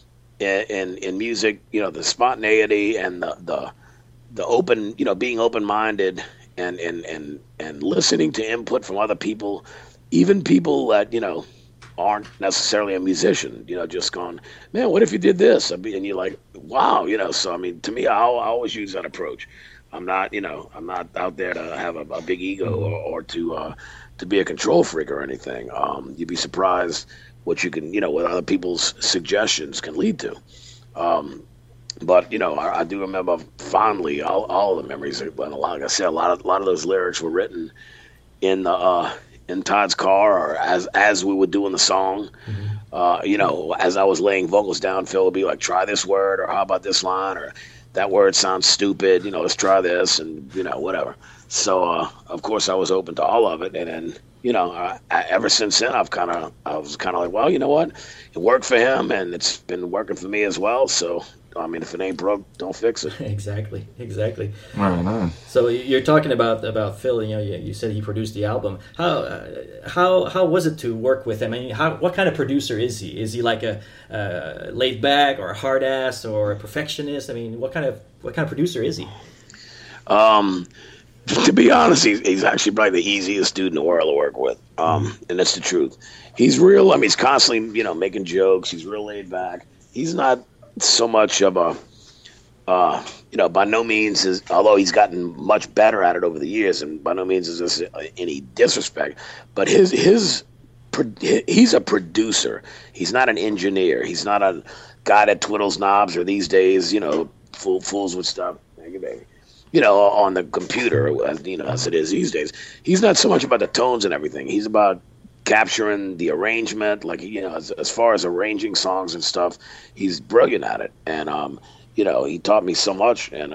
in music, the spontaneity and the open, being open-minded and listening to input from other people, even people that aren't necessarily a musician, just going, man, what if you did this? And you're like, wow, so I mean, to me, I always use that approach. I'm not out there to have a big ego or to be a control freak or anything. You'd be surprised what you can, what other people's suggestions can lead to. But I do remember fondly all the memories. But like I said, a lot of those lyrics were written in Todd's car, or as we were doing the song. Mm-hmm. As I was laying vocals down, Phil would be like, try this word, or how about this line, or that word sounds stupid, let's try this, and whatever. So of course I was open to all of it, and then ever since then I was kind of like, well, you know what, it worked for him and it's been working for me as well, so I mean, if it ain't broke, don't fix it. Exactly. Right on. So you're talking about Phil. You said he produced the album. How was it to work with him? I mean, what kind of producer is he? Is he like a laid back or a hard ass or a perfectionist? I mean, what kind of producer is he? To be honest, he's actually probably the easiest dude in the world to work with. And that's the truth. He's real. I mean, he's constantly making jokes. He's real laid back. He's not so much of a, by no means is, although he's gotten much better at it over the years, and by no means is this any disrespect, but he's a producer. He's not an engineer. He's not a guy that twiddles knobs, or these days, fools with stuff. Thank you, baby. On the computer, as it is these days. He's not so much about the tones and everything. He's about capturing the arrangement, like as far as arranging songs and stuff, he's brilliant at it. And he taught me so much, and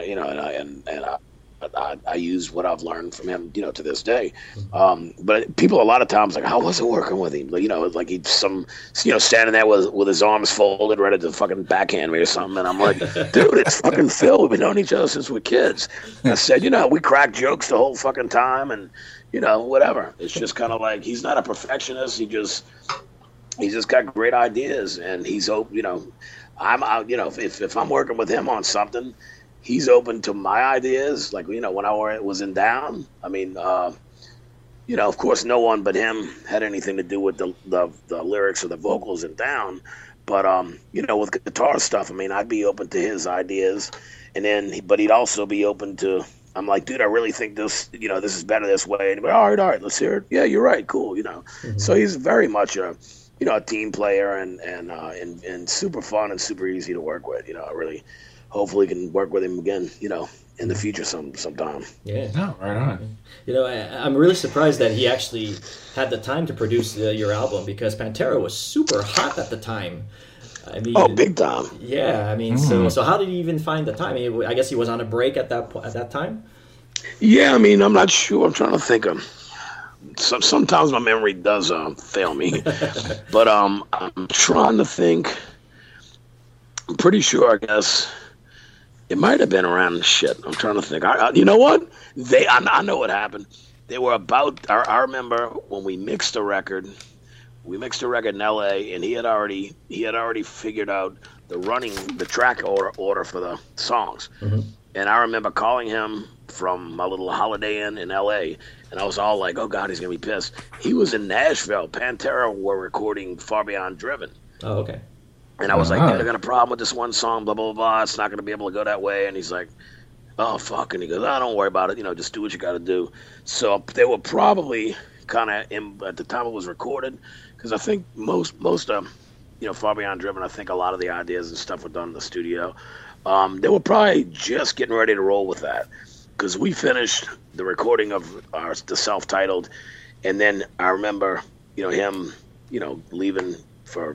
I use what I've learned from him, to this day. But people a lot of times like, how was it working with him? Like he's standing there with his arms folded, ready to fucking backhand me or something. And I'm like, dude, it's fucking Phil. We've been knowing each other since we're kids. I said, we crack jokes the whole fucking time, and whatever. It's just kind of like, he's not a perfectionist. He's just got great ideas, and he's open. I'm out. If I'm working with him on something, he's open to my ideas. Like when I was in Down, I mean, of course, no one but him had anything to do with the lyrics or the vocals in Down. But with guitar stuff, I mean, I'd be open to his ideas, but he'd also be open to I'm like, dude, I really think this, this is better this way. And all right, let's hear it. Yeah, you're right, cool, So he's very much a team player and super fun and super easy to work with. I really hopefully can work with him again, in the future sometime. Yeah. No, right on. I'm really surprised that he actually had the time to produce your album, because Pantera was super hot at the time. I mean, big time. Yeah, I mean, so how did he even find the time? I guess he was on a break at that time. Yeah, I mean, I'm not sure. I'm trying to think of. Sometimes my memory does fail me, but I'm trying to think. I'm pretty sure. I guess it might have been around shit. I'm trying to think. You know what? I know what happened. They were about. I remember when we mixed a record. We mixed a record in L.A. and he had already figured out the track order for the songs. Mm-hmm. And I remember calling him from my little Holiday Inn in L.A. and I was all like, "Oh God, he's gonna be pissed." He was in Nashville. Pantera were recording Far Beyond Driven. Oh, okay. And I was like, "I got a problem with this one song. Blah blah blah. It's not gonna be able to go that way." And he's like, "Oh fuck!" And he goes, "Oh, don't worry about it. Just do what you got to do." So they were probably kind of at the time it was recorded. Because I think most Far Beyond Driven, I think a lot of the ideas and stuff were done in the studio. They were probably just getting ready to roll with that. Because we finished the recording of the self-titled, and then I remember, him, leaving for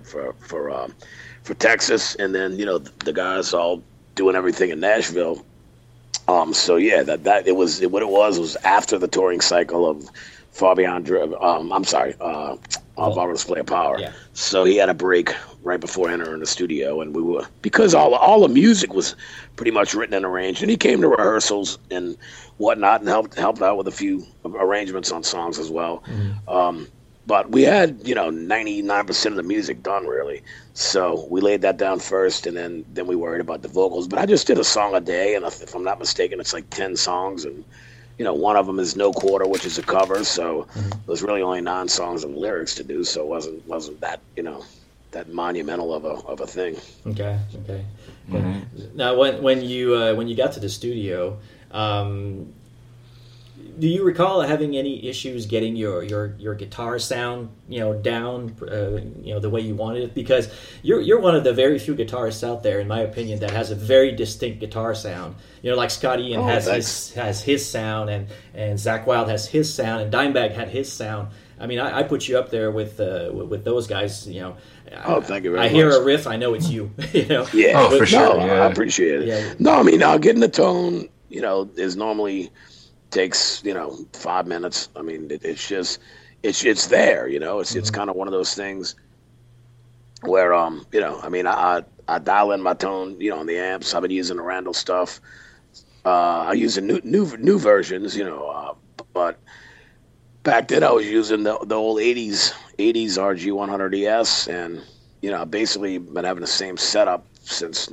Texas, and then the guys all doing everything in Nashville. So yeah, that it was what it was after the touring cycle of Far Beyond Driven. I'm sorry. Our Display of Power. Yeah. So he had a break right before entering the studio, and we were, because all the music was pretty much written and arranged, and he came to rehearsals and whatnot and helped out with a few arrangements on songs as well. Mm-hmm. But we had 99% of the music done really, so we laid that down first, and then we worried about the vocals. But I just did a song a day, and if I'm not mistaken, it's like 10 songs, and one of them is No Quarter, which is a cover, so there's really only 9 songs and lyrics to do, so it wasn't that, that monumental of a thing. Okay. Mm-hmm. Now, when you got to the studio, do you recall having any issues getting your guitar sound, down, the way you wanted it? Because you're one of the very few guitarists out there, in my opinion, that has a very distinct guitar sound. Like Scotty Ian has his sound, and Zakk Wylde has his sound, and Dimebag had his sound. I mean, I put you up there with those guys. Thank you very much. I hear a riff, I know it's you. Yeah. Oh, for sure. No, yeah. I appreciate it. Yeah. No, I mean, getting the tone, is normally takes 5 minutes. I mean, it's just it's there. It's kind of one of those things where I mean, I dial in my tone on the amps. I've been using the Randall stuff. I use the new versions, but back then I was using the old 80s RG100ES, and I've basically been having the same setup since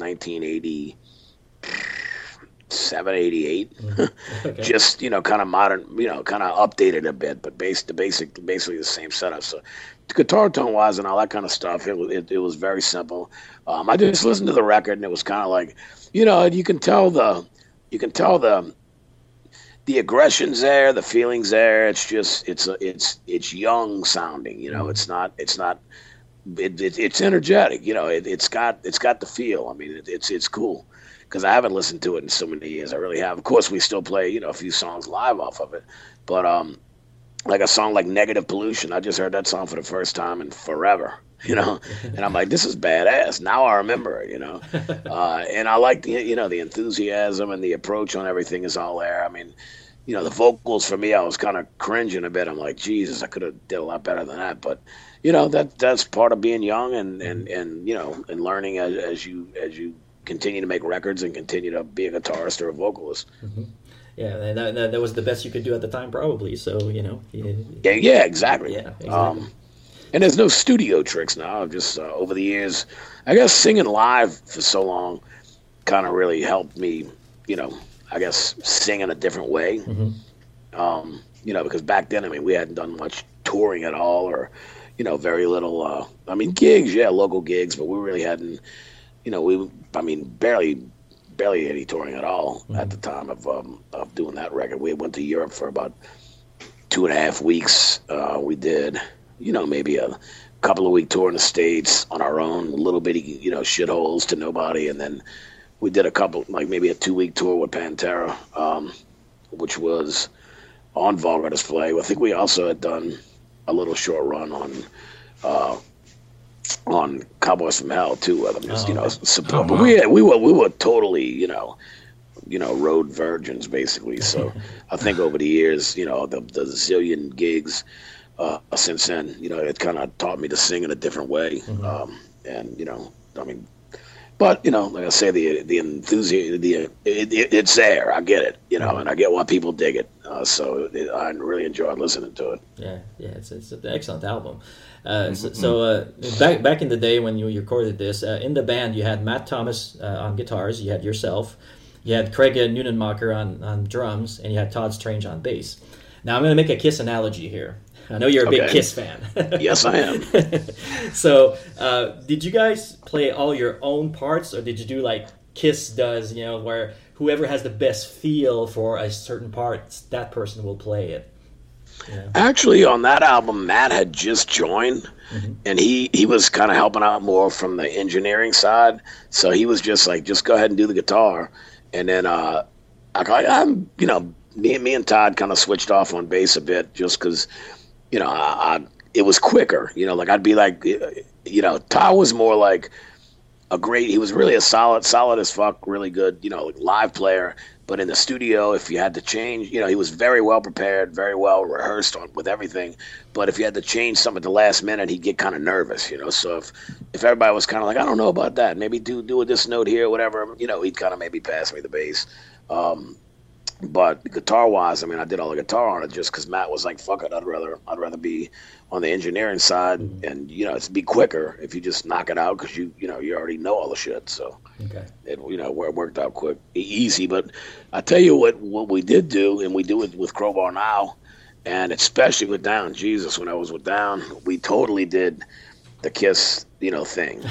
1987, 88. Okay. Just kind of modern, kind of updated a bit, but basically the same setup. So guitar tone wise and all that kind of stuff, it was very simple. I just listened to the record, and it was kind of like, you can tell the aggression's there, the feeling's there. It's just it's young sounding, It's energetic, It's got the feel. I mean, it's cool, because I haven't listened to it in so many years. I really have. Of course, we still play a few songs live off of it, but like a song like Negative Pollution, I just heard that song for the first time in forever. And I'm like, this is badass. Now I remember it, and I like the enthusiasm and the approach on everything is all there. I mean, the vocals for me, I was kind of cringing a bit. I'm like, Jesus, I could have did a lot better than that. But, that's part of being young and learning as you continue to make records and continue to be a guitarist or a vocalist. Mm-hmm. Yeah, and that was the best you could do at the time, probably. So, Yeah, exactly. Yeah, exactly. And there's no studio tricks now. I've just, over the years, I guess singing live for so long kind of really helped me, I guess sing in a different way. Mm-hmm. Because back then, I mean, we hadn't done much touring at all, or, very little, barely any touring at all at the time of doing that record. We went to Europe for about 2.5 weeks. We did, maybe a couple of week tour in the States on our own, little bitty, shitholes to nobody. And then we did a couple, like maybe a 2-week tour with Pantera, which was on Vulgar Display. I think we also had done a little short run on Cowboys from Hell too. But we were totally, road virgins basically. So I think over the years, the zillion gigs since then, it kind of taught me to sing in a different way. But like I say, the enthusiasm, it's there. I get it, and I get why people dig it. So I really enjoyed listening to it. Yeah, it's an excellent album. Back in the day when you recorded this, in the band you had Matt Thomas on guitars, you had yourself, you had Craig Neunenmacher on drums, and you had Todd Strange on bass. Now I'm going to make a Kiss analogy here. I know you're a big Kiss fan. Yes, I am. So, did you guys play all your own parts, or did you do like Kiss does, where whoever has the best feel for a certain part, that person will play it? Actually, on that album, Matt had just joined, and he was kind of helping out more from the engineering side. So he was just like, just go ahead and do the guitar. And then me and Todd kind of switched off on bass a bit just because, it was quicker. I'd be like, Todd was more like he was really a solid as fuck, really good, live player. But in the studio, if you had to change, he was very well prepared, very well rehearsed with everything. But if you had to change something at the last minute, he'd get kind of nervous, So if everybody was kind of like, I don't know about that, maybe do this note here, whatever, he'd kind of maybe pass me the bass. But guitar-wise, I did all the guitar on it just because Matt was like, "Fuck it, I'd rather be on the engineering side, and it'd be quicker if you just knock it out because you already know all the shit." So it worked out quick, easy. But I tell you what we did do, and we do it with Crowbar now, and especially with Down. Jesus, when I was with Down, we totally did the Kiss thing.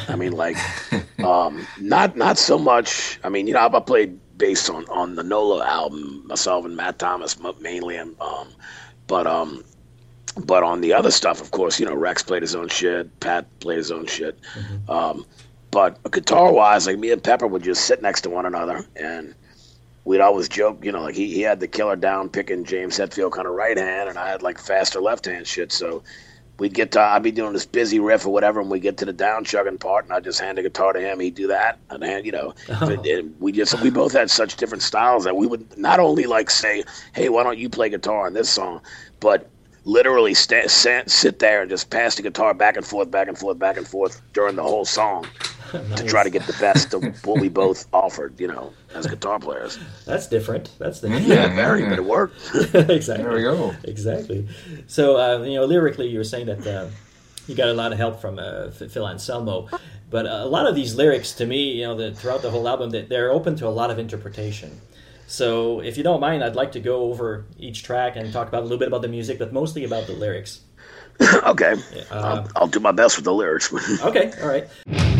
Not so much. I played bass on the NOLA album, myself and Matt Thomas mainly, but on the other stuff, of course, Rex played his own shit, Pat played his own shit, but guitar wise, like me and Pepper would just sit next to one another, and we'd always joke, like he had the killer down picking James Hetfield kind of right hand, and I had like faster left hand shit, so I'd be doing this busy riff or whatever, and we get to the down chugging part, and I just hand the guitar to him. He'd do that, and we both had such different styles that we would not only like say, "Hey, why don't you play guitar on this song?" but literally sit there and just pass the guitar back and forth during the whole song. Nice. To try to get the best of what we both offered, as guitar players. That's different. That's the very, but it worked. Exactly. There we go. Exactly. So, lyrically, you were saying that you got a lot of help from Phil Anselmo, but a lot of these lyrics, to me, throughout the whole album, they're open to a lot of interpretation. So, if you don't mind, I'd like to go over each track and talk about a little bit about the music, but mostly about the lyrics. Okay. I'll do my best with the lyrics. Okay. All right.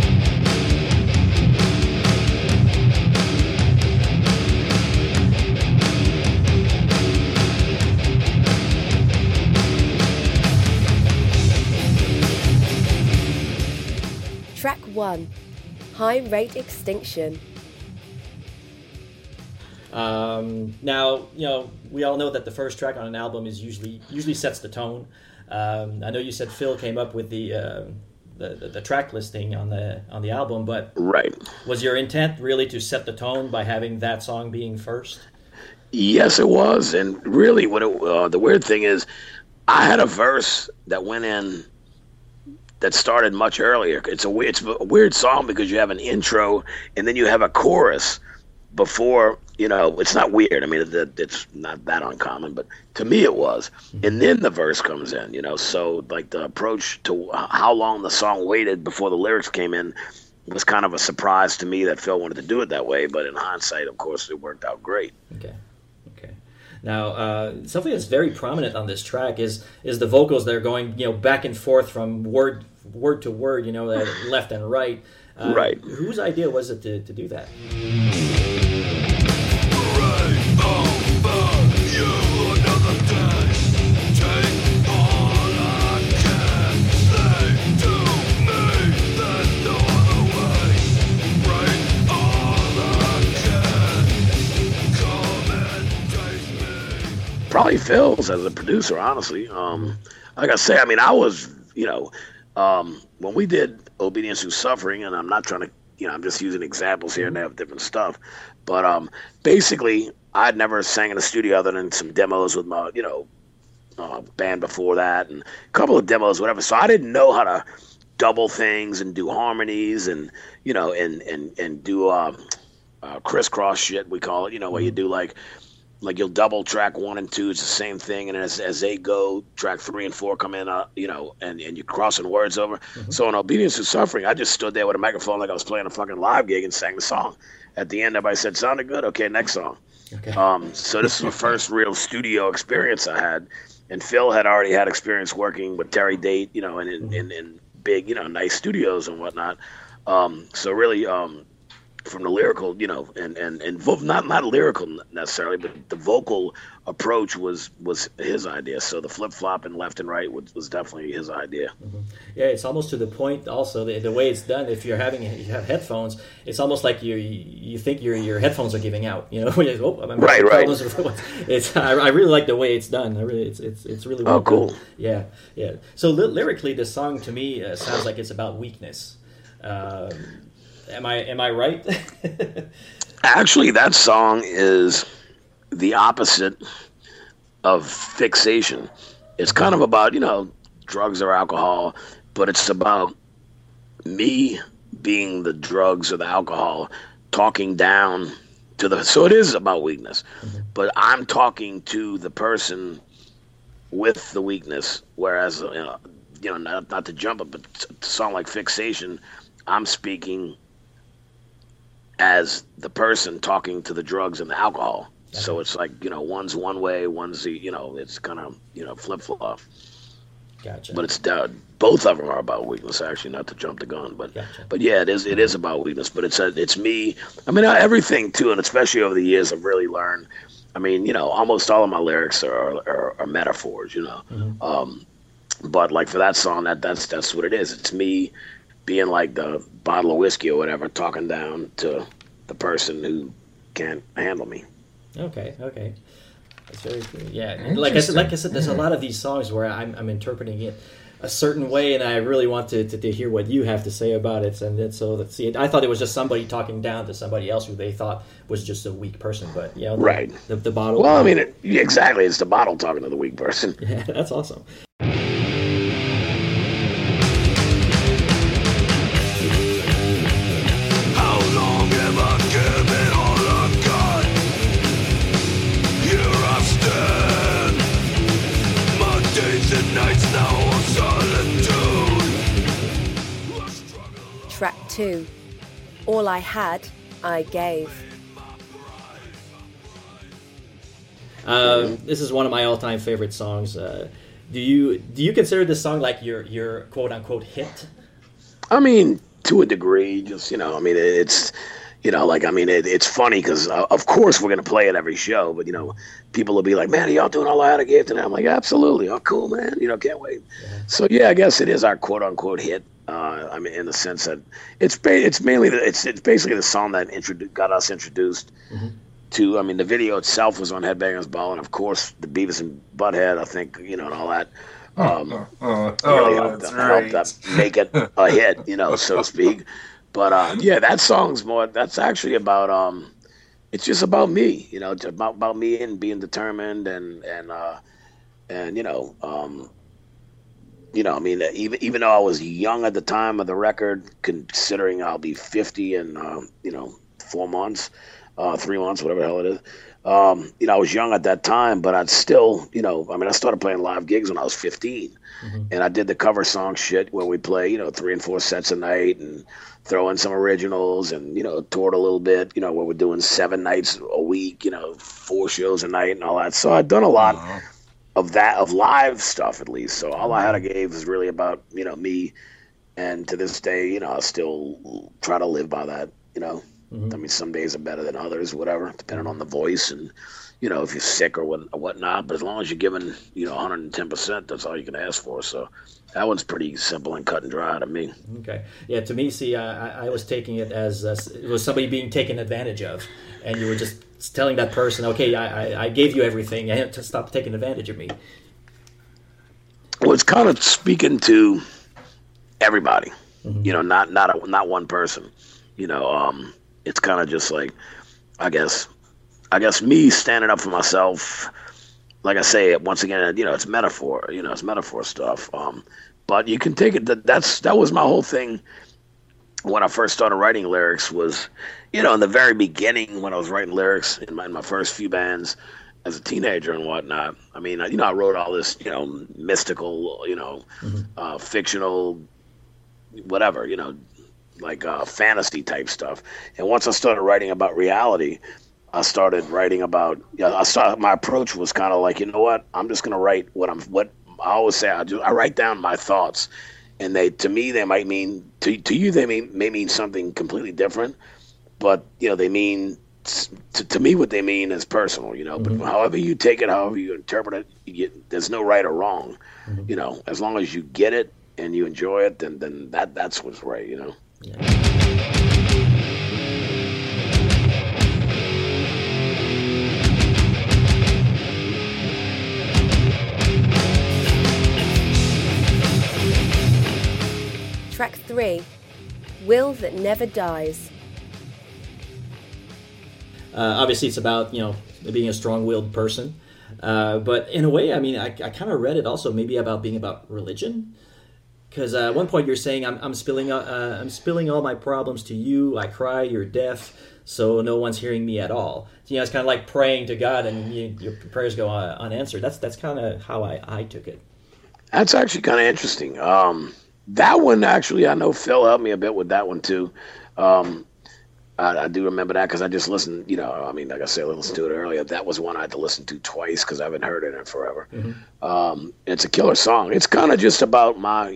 Track 1, High Rate Extinction. Now, we all know that the first track on an album is usually sets the tone. I know you said Phil came up with the track listing on the album, but right. Was your intent really to set the tone by having that song being first? Yes, it was. And really, the weird thing is, I had a verse that went in that started much earlier. It's a weird song because you have an intro and then you have a chorus before. It's not weird. It's not that uncommon, but to me it was. And then the verse comes in. So like the approach to how long the song waited before the lyrics came in was kind of a surprise to me that Phil wanted to do it that way. But in hindsight, of course, it worked out great. Okay. Now, something that's very prominent on this track is the vocals that are going, back and forth from word to word, left and right. Right. Whose idea was it to do that? Probably Phil's as a producer, honestly. Like I say, I mean, I was, when we did Obedience Through Suffering, and I'm not trying to, I'm just using examples here and there of different stuff. But basically, I'd never sang in a studio other than some demos with my, band before that, and a couple of demos, whatever. So I didn't know how to double things and do harmonies and, and do crisscross shit, we call it, where you do like you'll double track 1 and 2, it's the same thing, and as they go, track 3 and 4 come in, and you're crossing words over. So in Obedience to Suffering, I just stood there with a microphone like I was playing a fucking live gig and sang the song. At the end, everybody said, sounded good, okay, next song. Okay. So this is the first real studio experience I had, and Phil had already had experience working with Terry Date, in big, nice studios and whatnot. So really, from the lyrical, and not lyrical necessarily, but the vocal approach was his idea. So the flip flopping left and right was definitely his idea. Yeah, it's almost to the point. Also, the way it's done. If you have headphones, it's almost like you think your headphones are giving out. Right. It's I really like the way it's done. It's really well cool. Done. Yeah. So lyrically, the song to me sounds like it's about weakness. Am I right? Actually, that song is the opposite of fixation. It's kind of about, drugs or alcohol, but it's about me being the drugs or the alcohol, talking down to so it is about weakness, but I'm talking to the person with the weakness, whereas, not to jump it, but to sound like fixation, I'm speaking as the person talking to the drugs and the alcohol. Okay. So it's like, one's one way, one's the, it's kind of, flip-flop. Gotcha. But it's both of them are about weakness, actually, not to jump the gun. But gotcha. But yeah, it is about weakness. But it's me. I mean, everything, too, and especially over the years, I've really learned. I mean, almost all of my lyrics are metaphors, But like for that song, that's what it is. It's me being like the bottle of whiskey or whatever, talking down to the person who can't handle me. Okay. That's very cool. Yeah, like I said, there's a lot of these songs where I'm interpreting it a certain way, and I really want to hear what you have to say about it. And then, so let's see. I thought it was just somebody talking down to somebody else who they thought was just a weak person, but right. The bottle. Well, I mean, exactly. It's the bottle talking to the weak person. Yeah, that's awesome. Track 2, All I Had, I Gave. This is one of my all-time favorite songs. Do you consider this song like your quote-unquote hit? I mean, to a degree, just, it's, it's funny because, of course, we're going to play it every show, but, people will be like, man, are y'all doing All I Had, I Gave tonight? I'm like, absolutely. Oh, cool, man. Can't wait. Yeah. So, yeah, I guess it is our quote-unquote hit. I mean, in the sense that it's mainly it's basically the song that got us introduced to. I mean, the video itself was on Headbangers Ball, and of course, the Beavis and Butthead. I think and all that really helped make it a hit, so to speak. But yeah, that song's more. That's actually about. It's just about me, it's about me and being determined and I mean, even though I was young at the time of the record, considering I'll be 50 in 4 months, 3 months, whatever the hell it is. I was young at that time, but I'd still, I started playing live gigs when I was 15, and I did the cover song shit where we play, 3 and 4 sets a night and throw in some originals and, toured a little bit, where we're doing 7 nights a week, 4 shows a night and all that. So I'd done a lot of live stuff, at least. So All I Had, I Gave is really about, me. And to this day, I still try to live by that, I mean, some days are better than others, whatever, depending on the voice and, if you're sick or whatnot. But as long as you're giving, 110%, that's all you can ask for. So that one's pretty simple and cut and dry to me. Okay. Yeah, to me, see, I was taking it as it was somebody being taken advantage of. and you were just telling that person, okay, I gave you everything, I had to stop taking advantage of me. Well, it's kind of speaking to everybody, not one person. It's kind of just like, I guess me standing up for myself. Like I say, once again, it's metaphor. It's metaphor stuff. But you can take it that was my whole thing when I first started writing lyrics. Was in the very beginning when I was writing lyrics in my first few bands as a teenager and whatnot. I mean, I wrote all this mystical, fictional, whatever, like fantasy type stuff. And once I started writing about reality, I started writing about. My approach was kind of like, you know what? I'm just gonna write what I always say. I write down my thoughts, and to me they might mean to you they may mean something completely different, but they mean to me what they mean is personal. But however you take it, however you interpret it, there's no right or wrong. As long as you get it and you enjoy it, then that's what's right. Yeah. Track 3, Will That Never Dies. Obviously, it's about being a strong-willed person, but in a way, I mean, I kind of read it also maybe about being about religion, because at one point you're saying I'm spilling all my problems to you. I cry, you're deaf, so no one's hearing me at all. It's kind of like praying to God, and your prayers go unanswered. That's kind of how I took it. That's actually kind of interesting. That one, actually, I know Phil helped me a bit with that one, too. I do remember that because I just listened, like I said, I listened to it earlier. That was one I had to listen to twice because I haven't heard it in forever. It's a killer song. It's kind of just about my,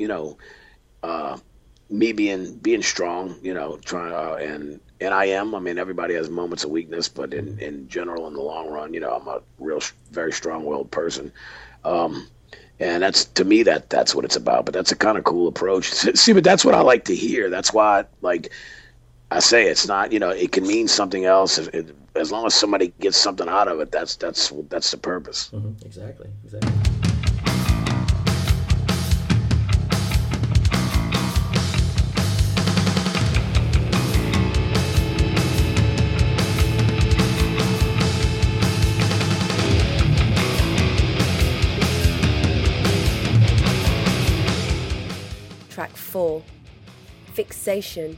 me being strong, trying, and I am. I mean, everybody has moments of weakness, but in general, in the long run, I'm a very strong-willed person. And that's, to me, that's what it's about. But that's a kind of cool approach. See, but that's what I like to hear. That's why, I say it's not, it can mean something else. As long as somebody gets something out of it, that's the purpose. Exactly. Track 4, Fixation.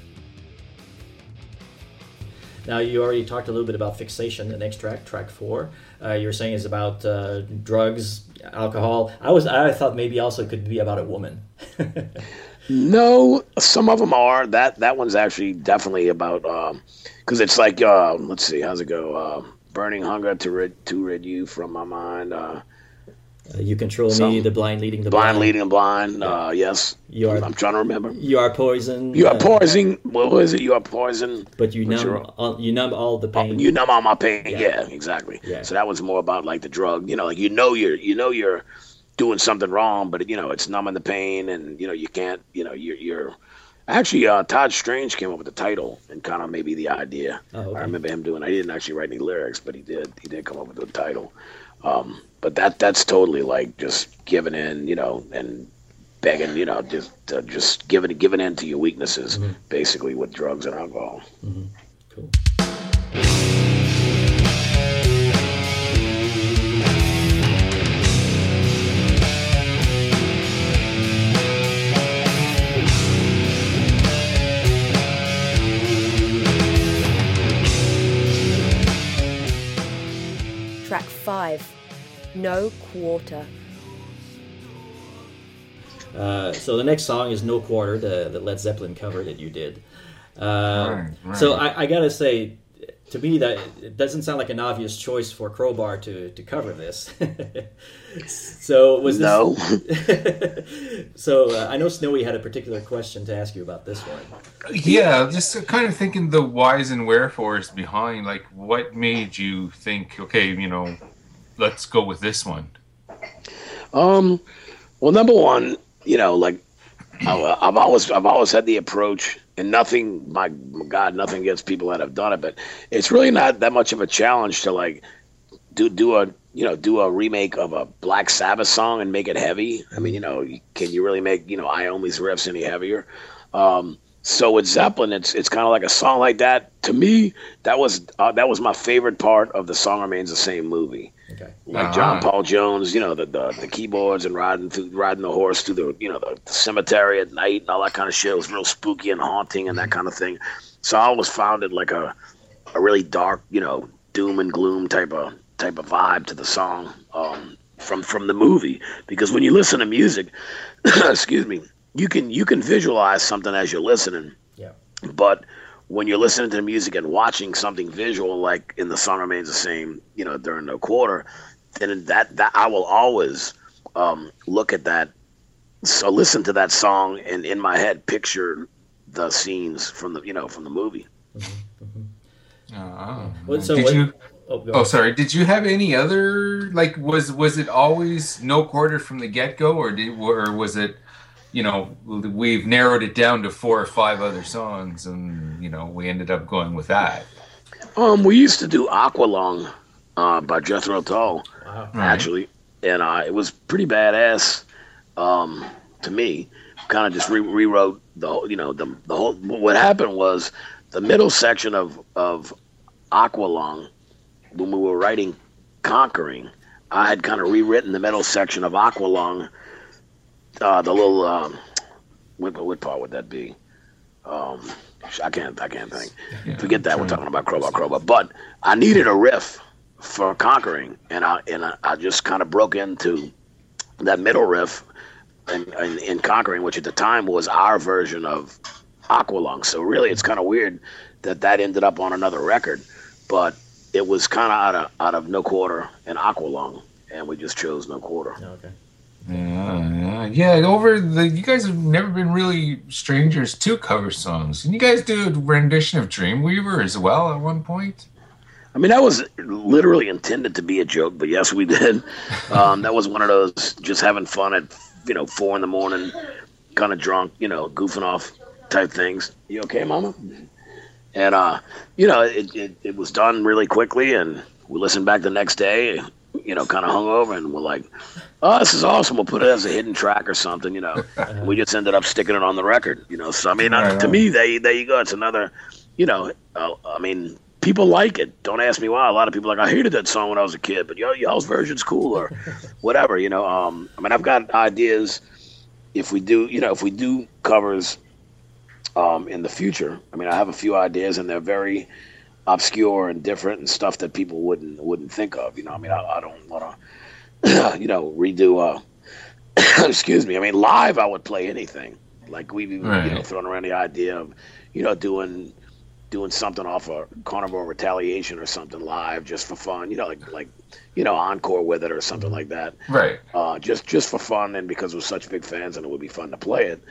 Now, you already talked a little bit about Fixation, the next track 4. You were saying is about drugs, alcohol. I thought maybe also it could be about a woman. No, some of them are. That one's actually definitely about, because it's like, let's see, how's it go? Burning hunger to rid you from my mind. You control me, the blind leading the blind. Blind leading the blind, yes. I'm trying to remember. You are poison. You are poison. What was it? You are poison. But you numb all the pain. You numb all my pain. Yeah, exactly. Yeah. So that was more about like the drug. You're doing something wrong, but it's numbing the pain, and you can't. You're actually Todd Strange came up with the title and kind of maybe the idea. Oh, okay. I remember him doing. I didn't actually write any lyrics, but he did. He did come up with the title. But that's totally like just giving in, and begging, just giving in to your weaknesses, basically with drugs and alcohol. Cool. Track 5, No Quarter. So the next song is No Quarter, the Led Zeppelin cover that you did. Right. So I gotta say, to me, that it doesn't sound like an obvious choice for Crowbar to cover this. So was this... No. So I know Snowy had a particular question to ask you about this one. Yeah, just kind of thinking the whys and wherefores behind, like what made you think, okay, let's go with this one. Well, number one, like I've always had the approach And nothing, my God, nothing against people that have done it, but it's really not that much of a challenge to like do a remake of a Black Sabbath song and make it heavy. I mean, can you really make Iommi's riffs any heavier? So with Zeppelin, it's kind of like a song like that. To me, that was my favorite part of the Song Remains the Same movie. Okay. Like John Paul Jones, the keyboards and riding the horse through the cemetery at night and all that kind of shit. It was real spooky and haunting and that kind of thing. So I always found it like a really dark, doom and gloom type of vibe to the song from the movie. Because when you listen to music, excuse me, you can visualize something as you're listening. Yeah. But when you're listening to the music and watching something visual, like in The Song Remains the Same, during No Quarter, then that I will always look at that. So listen to that song and in my head picture the scenes from the movie. Sorry. Did you have any other, like, was it always No Quarter from the get-go, or was it, we've narrowed it down to 4 or 5 other songs, and we ended up going with that? We used to do Aqualung by Jethro Tull, actually, and it was pretty badass to me. Kind of just rewrote the whole. What happened was the middle section of Aqualung, when we were writing Conquering, I had kind of rewritten the middle section of Aqualung. The little what part would that be? I can't think. Yeah, forget that. We're talking about Crowbar. But I needed a riff for Conquering, and I just kind of broke into that middle riff in Conquering, which at the time was our version of Aqualung. So really, it's kind of weird that ended up on another record, but it was kind of out of No Quarter and Aqualung, and we just chose No Quarter. Okay. Yeah. You guys have never been really strangers to cover songs, and you guys do a rendition of Dreamweaver as well at one point. I mean, that was literally intended to be a joke, but yes, we did. That was one of those just having fun at 4 a.m, kind of drunk, goofing off type things. You okay, Mama? And it was done really quickly, and we listened back the next day, kind of hungover, and we're like, "Oh, this is awesome! We'll put it as a hidden track or something." We just ended up sticking it on the record. So I mean, to me, there you go. It's another, I mean, people like it. Don't ask me why. A lot of people are like, I hated that song when I was a kid, but y'all's version's cool or whatever. I mean, I've got ideas. If we do covers in the future, I mean, I have a few ideas, and they're very obscure and different and stuff that people wouldn't think of. I mean, I don't want to, redo. Excuse me. I mean, live, I would play anything. Like we've even thrown around the idea of, doing something off of Carnivore Retaliation or something live just for fun. Like encore with it or something like that. Right. Just for fun, and because we're such big fans, and it would be fun to play it.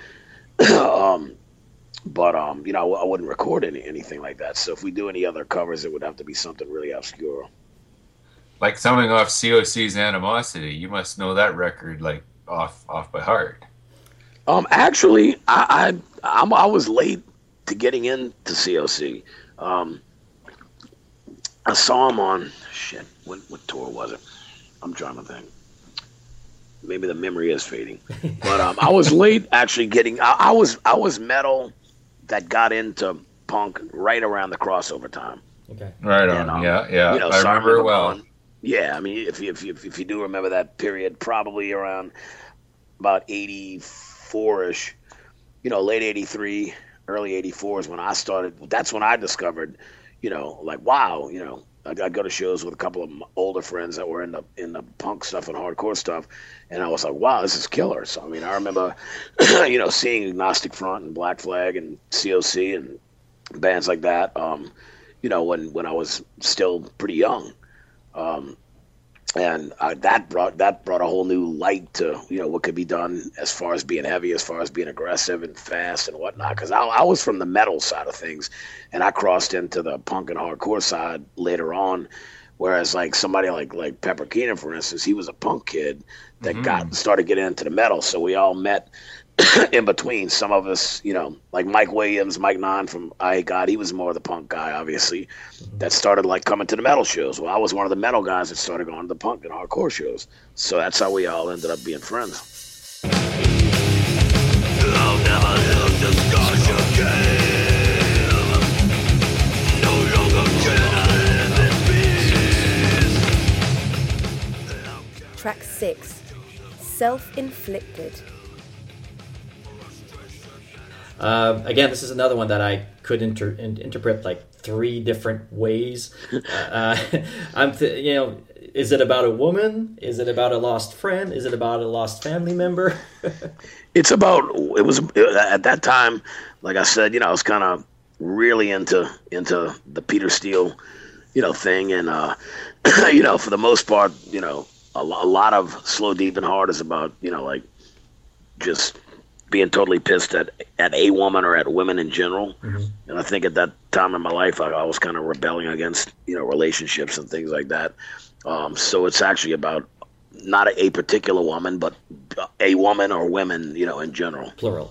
But I wouldn't record anything like that. So if we do any other covers, it would have to be something really obscure. Like something off COC's Animosity. You must know that record like off by heart. Actually, I was late to getting into COC. I saw him on what tour was it? I'm trying to think. Maybe the memory is fading. But I was late actually getting. I was metal that got into punk right around the crossover time. Okay. Right on. And, yeah. I remember it well. Yeah, I mean, if you do remember that period, probably around about 84-ish, late 83, early 84 is when I started. That's when I discovered, like, wow, I'd go to shows with a couple of older friends that were in the punk stuff and hardcore stuff, and I was like, wow, this is killer. So, I mean, I remember, seeing Agnostic Front and Black Flag and COC and bands like that, when I was still pretty young. And that brought a whole new light to, what could be done as far as being heavy, as far as being aggressive and fast and whatnot. Because I was from the metal side of things, and I crossed into the punk and hardcore side later on. Whereas like somebody like Pepper Keenan, for instance, he was a punk kid that started getting into the metal. So we all met in between. Some of us, like Mike Williams, Mike Nine from I Hate God, he was more the punk guy, obviously, that started like coming to the metal shows. Well, I was one of the metal guys that started going to the punk and hardcore shows. So that's how we all ended up being friends. I'll never lose the scars you gave. No longer can I live in peace. Track 6, Self-Inflicted. Again, this is another one that I could interpret like 3 different ways. Is it about a woman? Is it about a lost friend? Is it about a lost family member? It was at that time, like I said, I was kind of really into the Peter Steele, thing. And, for the most part, a lot of Slow, Deep and Hard is about, like just being totally pissed at a woman or at women in general. Mm-hmm. And I think at that time in my life, I was kind of rebelling against, relationships and things like that. So it's actually about not a particular woman, but a woman or women, in general. Plural.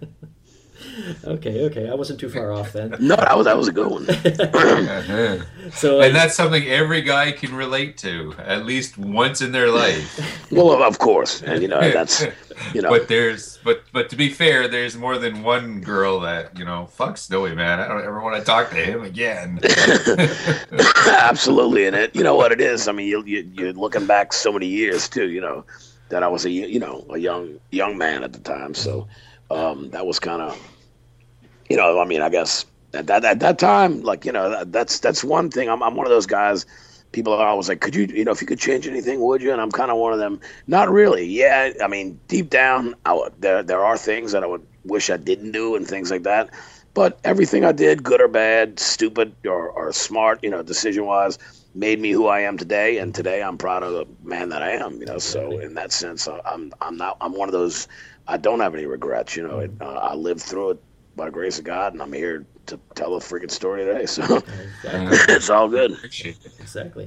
Okay. I wasn't too far off then. No, that was a good one. So, and that's something every guy can relate to at least once in their life. Well, of course, and that's But to be fair, there's more than one girl that fuck Snowy, man. I don't ever want to talk to him again. Absolutely, and you know what it is. I mean, you're looking back so many years too. That I was a young man at the time, so that was kind of. I guess at that time, like, that's one thing. I'm one of those guys. People are always like, could you, if you could change anything, would you? And I'm kind of one of them. Not really. Yeah. I mean, deep down, there are things that I would wish I didn't do and things like that. But everything I did, good or bad, stupid or smart, decision wise, made me who I am today. And today I'm proud of the man that I am, So in that sense, I'm one of those. I don't have any regrets. I lived through it by the grace of God, and I'm here to tell a freaking story today. So exactly. It's all good. Exactly.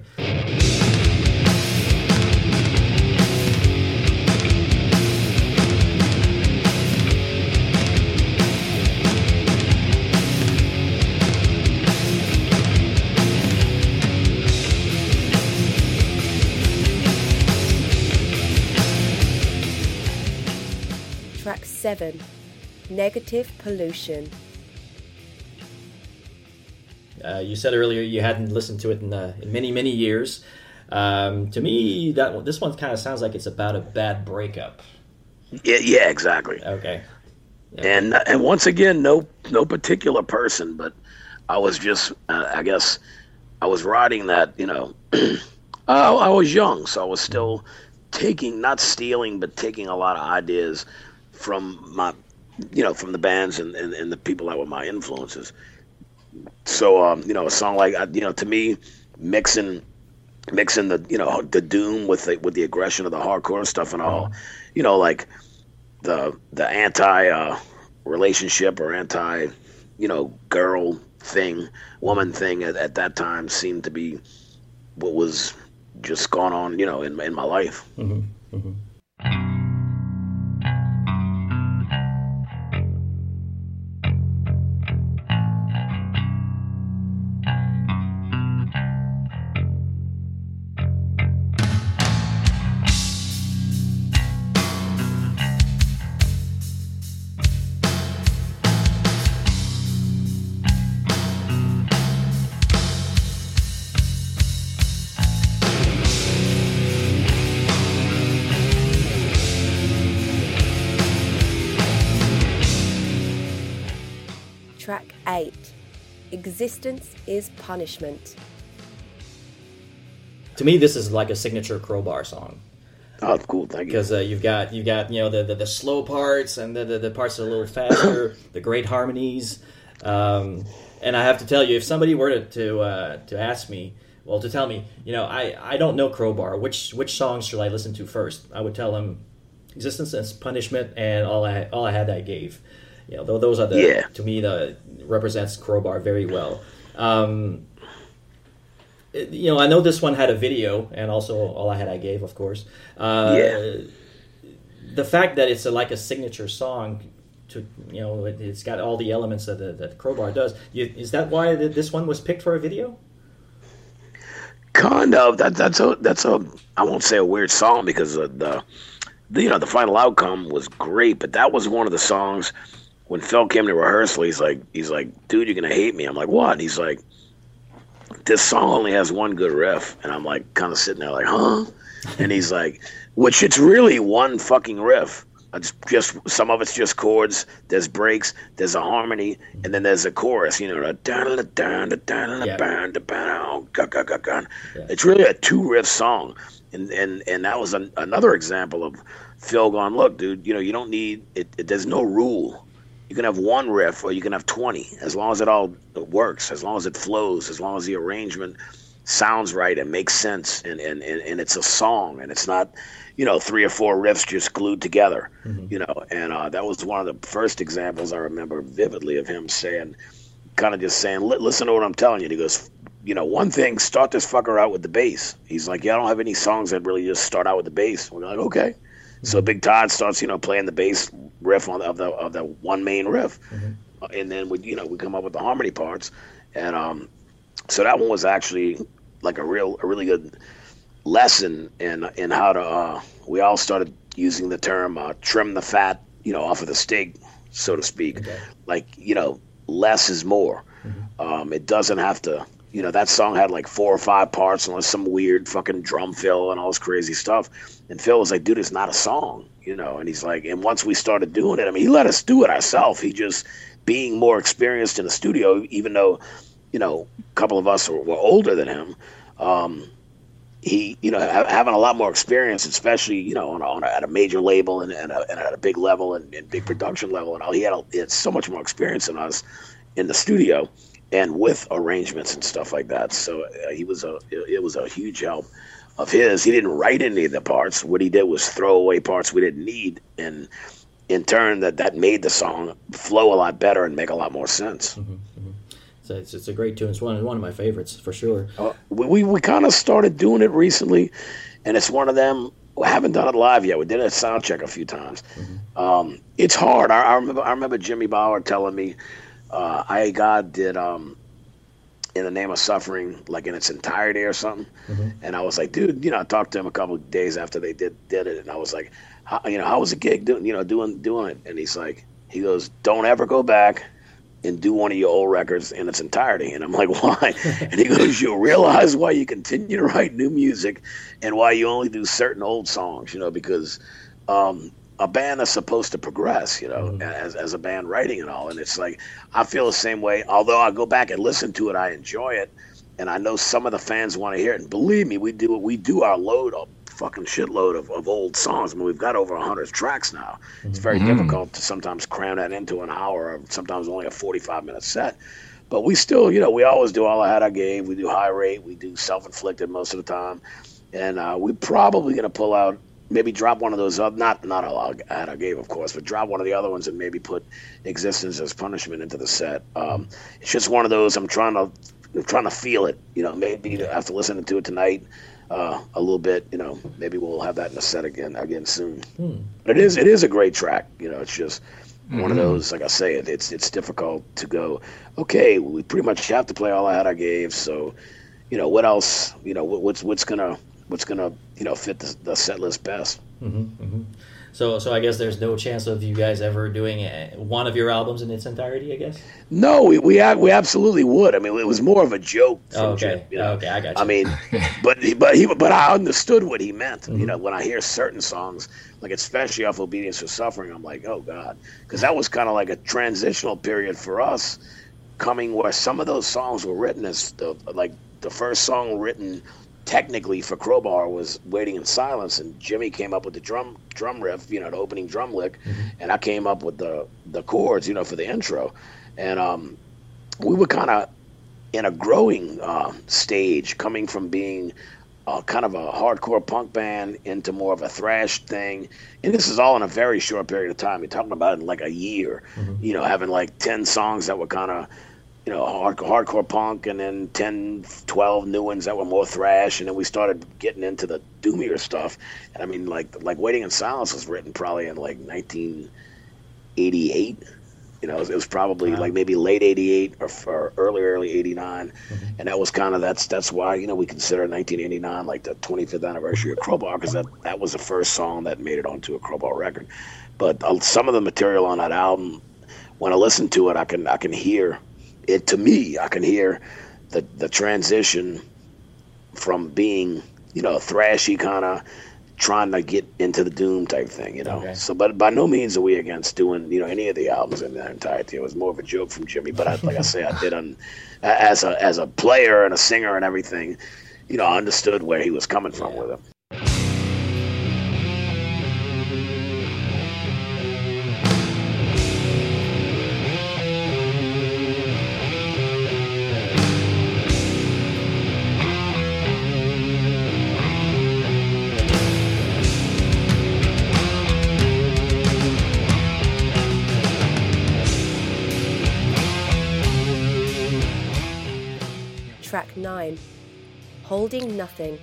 Track 7, Negative Pollution. You said earlier you hadn't listened to it in many, many years. To me, this one kind of sounds like it's about a bad breakup. Yeah, exactly. Okay. Yeah. And once again, no particular person, but I was just, I guess, I was riding that. I was young, so I was still not stealing, but taking a lot of ideas from my, from the bands and the people that were my influences. So, a song like, to me, mixing the, the doom with the aggression of the hardcore stuff and all, like the anti relationship or anti, girl thing, woman thing at that time seemed to be what was just going on, in my life. Mm-hmm. Mm-hmm. Track 8, Existence is Punishment. To me, this is like a signature Crowbar song. Oh, cool! Thank you. Because you've got the slow parts and the parts that are a little faster, the great harmonies, and I have to tell you, if somebody were to ask me, to tell me, I don't know Crowbar, which songs should I listen to first? I would tell them Existence is Punishment and All I Had I Gave. Those are to me, represents Crowbar very well. I know this one had a video, and also All I Had I Gave, of course. the fact that it's like a signature song, it's got all the elements that Crowbar does. Is that why this one was picked for a video? Kind of. That's a I won't say a weird song because the final outcome was great, but that was one of the songs. When Phil came to rehearsal, he's like, dude, you're gonna hate me. I'm like, what? And he's like, this song only has one good riff, and I'm like, kind of sitting there like, huh? And he's like, which it's really one fucking riff. Just some of it's just chords. There's breaks. There's a harmony, and then there's a chorus. It's really a 2-riff song, and that was another example of Phil going, look, dude, you don't need it. There's no rule. You can have one riff or you can have 20, as long as it all works, as long as it flows, as long as the arrangement sounds right and makes sense, and it's a song, and it's not 3 or 4 riffs just glued together. And that was one of the first examples I remember vividly of him saying, listen to what I'm telling you. And he goes, one thing, start this fucker out with the bass. He's like, I don't have any songs that really just start out with the bass. We're like, okay. So Big Todd starts, playing the bass riff of the one main riff, and then we come up with the harmony parts, and so that one was actually like a really good lesson in how to. We all started using the term "trim the fat," off of the steak, so to speak. Okay. Like less is more. It doesn't have to. That song had like 4 or 5 parts and was some weird fucking drum fill and all this crazy stuff. And Phil was like, dude, it's not a song, and he's like, and once we started doing it, he let us do it ourselves. He just, being more experienced in the studio, even though, a couple of us were older than him, he, having a lot more experience, especially, at a major label and at a big level and big production level and all, he had so much more experience than us in the studio and with arrangements and stuff like that. So it was a huge help of his. He didn't write any of the parts. What he did was throw away parts we didn't need, and in turn that made the song flow a lot better and make a lot more sense. So it's a great tune. It's one of my favorites for sure. We kind of started doing it recently, and it's one of them. We haven't done it live yet. We did a sound check a few times. It's hard. I remember Jimmy Bauer telling me, God did In the Name of Suffering like in its entirety or something, and I was like, dude, I talked to him a couple of days after they did it, and I was like, how was the gig doing it? And he goes, don't ever go back and do one of your old records in its entirety. And I'm like, why? And he goes, you'll realize why you continue to write new music and why you only do certain old songs, because a band is supposed to progress, as a band writing and all. And it's like, I feel the same way. Although I go back and listen to it, I enjoy it. And I know some of the fans want to hear it. And believe me, we do our fucking shitload of old songs. We've got over 100 tracks now. It's very difficult to sometimes cram that into an hour or sometimes only a 45-minute set. But we still, we always do All I Had I Gave. We do High Rate. We do Self-Inflicted most of the time. And we're probably going to pull out, maybe drop one of those up, not All I Had I Gave, of course, but drop one of the other ones and maybe put Existence as Punishment into the set. It's just one of those. I'm trying to feel it. Maybe after listening to it tonight a little bit, maybe we'll have that in the set again soon. But it is a great track. It's just one of those. Like I say, it's difficult to go, okay, we pretty much have to play All I Had I Gave. So, what else? What's gonna fit the set list best. So I guess there's no chance of you guys ever doing one of your albums in its entirety, I guess? No, we absolutely would. It was more of a joke. Okay, okay, I got you. But I understood what he meant. When I hear certain songs, like especially off Obedience for Suffering, I'm like, oh God, because that was kind of like a transitional period for us, coming where some of those songs were written as the first song written technically for Crowbar was Waiting in Silence, and Jimmy came up with the drum riff, the opening drum lick, and I came up with the chords, for the intro. And we were kind of in a growing stage, coming from being kind of a hardcore punk band into more of a thrash thing. And this is all in a very short period of time. You're talking about it in like a year, having like 10 songs that were kind of hardcore punk, and then 10, 12 new ones that were more thrash, and then we started getting into the doomier stuff. And I mean, like Waiting in Silence was written probably in like 1988. It was probably like maybe late 88 or early 89. And that was kind of, that's why, we consider 1989 like the 25th anniversary of Crowbar, because that was the first song that made it onto a Crowbar record. But some of the material on that album, when I listen to it, I can hear it. To me, I can hear the transition from being, thrashy kind of trying to get into the doom type thing, Okay. So, but by no means are we against doing, any of the albums in their entirety. It was more of a joke from Jimmy. But I did as a player and a singer and everything, I understood where he was coming from with it. Track 9, Holding Nothing.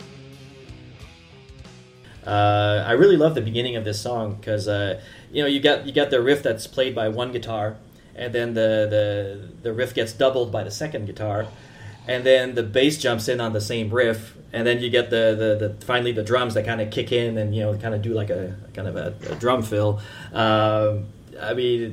I really love the beginning of this song because you got the riff that's played by one guitar, and then the riff gets doubled by the second guitar, and then the bass jumps in on the same riff, and then you get the finally the drums that kind of kick in and kind of do like a kind of a drum fill. I mean,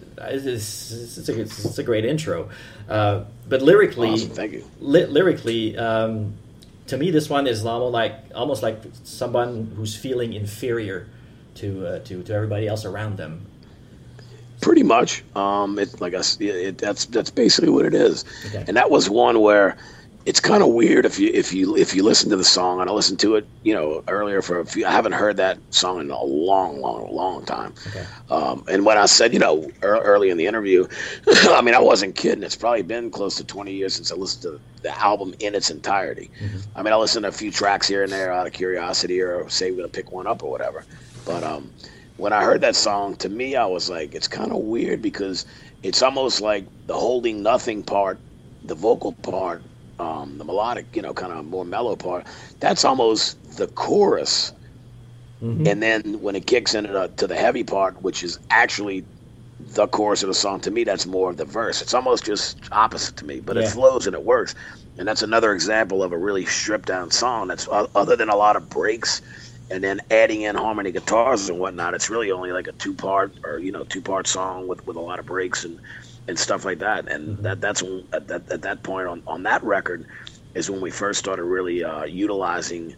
it's a great intro. But lyrically, awesome, thank you. Lyrically, to me, this one is almost like someone who's feeling inferior to everybody else around them. Pretty much, it's like that's basically what it is. Okay. And that was one where it's kind of weird if you listen to the song, and I listened to it, earlier for a few. I haven't heard that song in a long time. Okay. And when I said, early in the interview, I mean, I wasn't kidding. It's probably been close to 20 years since I listened to the album in its entirety. Mm-hmm. I mean, I listened to a few tracks here and there out of curiosity, or say we're gonna pick one up or whatever. But when I heard that song, to me, I was like, it's kind of weird because it's almost like the holding nothing part, the vocal part. The melodic, kind of more mellow part, that's almost the chorus. Mm-hmm. And then when it kicks into to the heavy part, which is actually the chorus of the song, to me, that's more of the verse. It's almost just opposite to me, but it flows and it works. And that's another example of a really stripped down song that's other than a lot of breaks and then adding in harmony guitars and whatnot. It's really only like a two-part song with a lot of breaks and stuff like that. And that's when, at that point on that record is when we first started really utilizing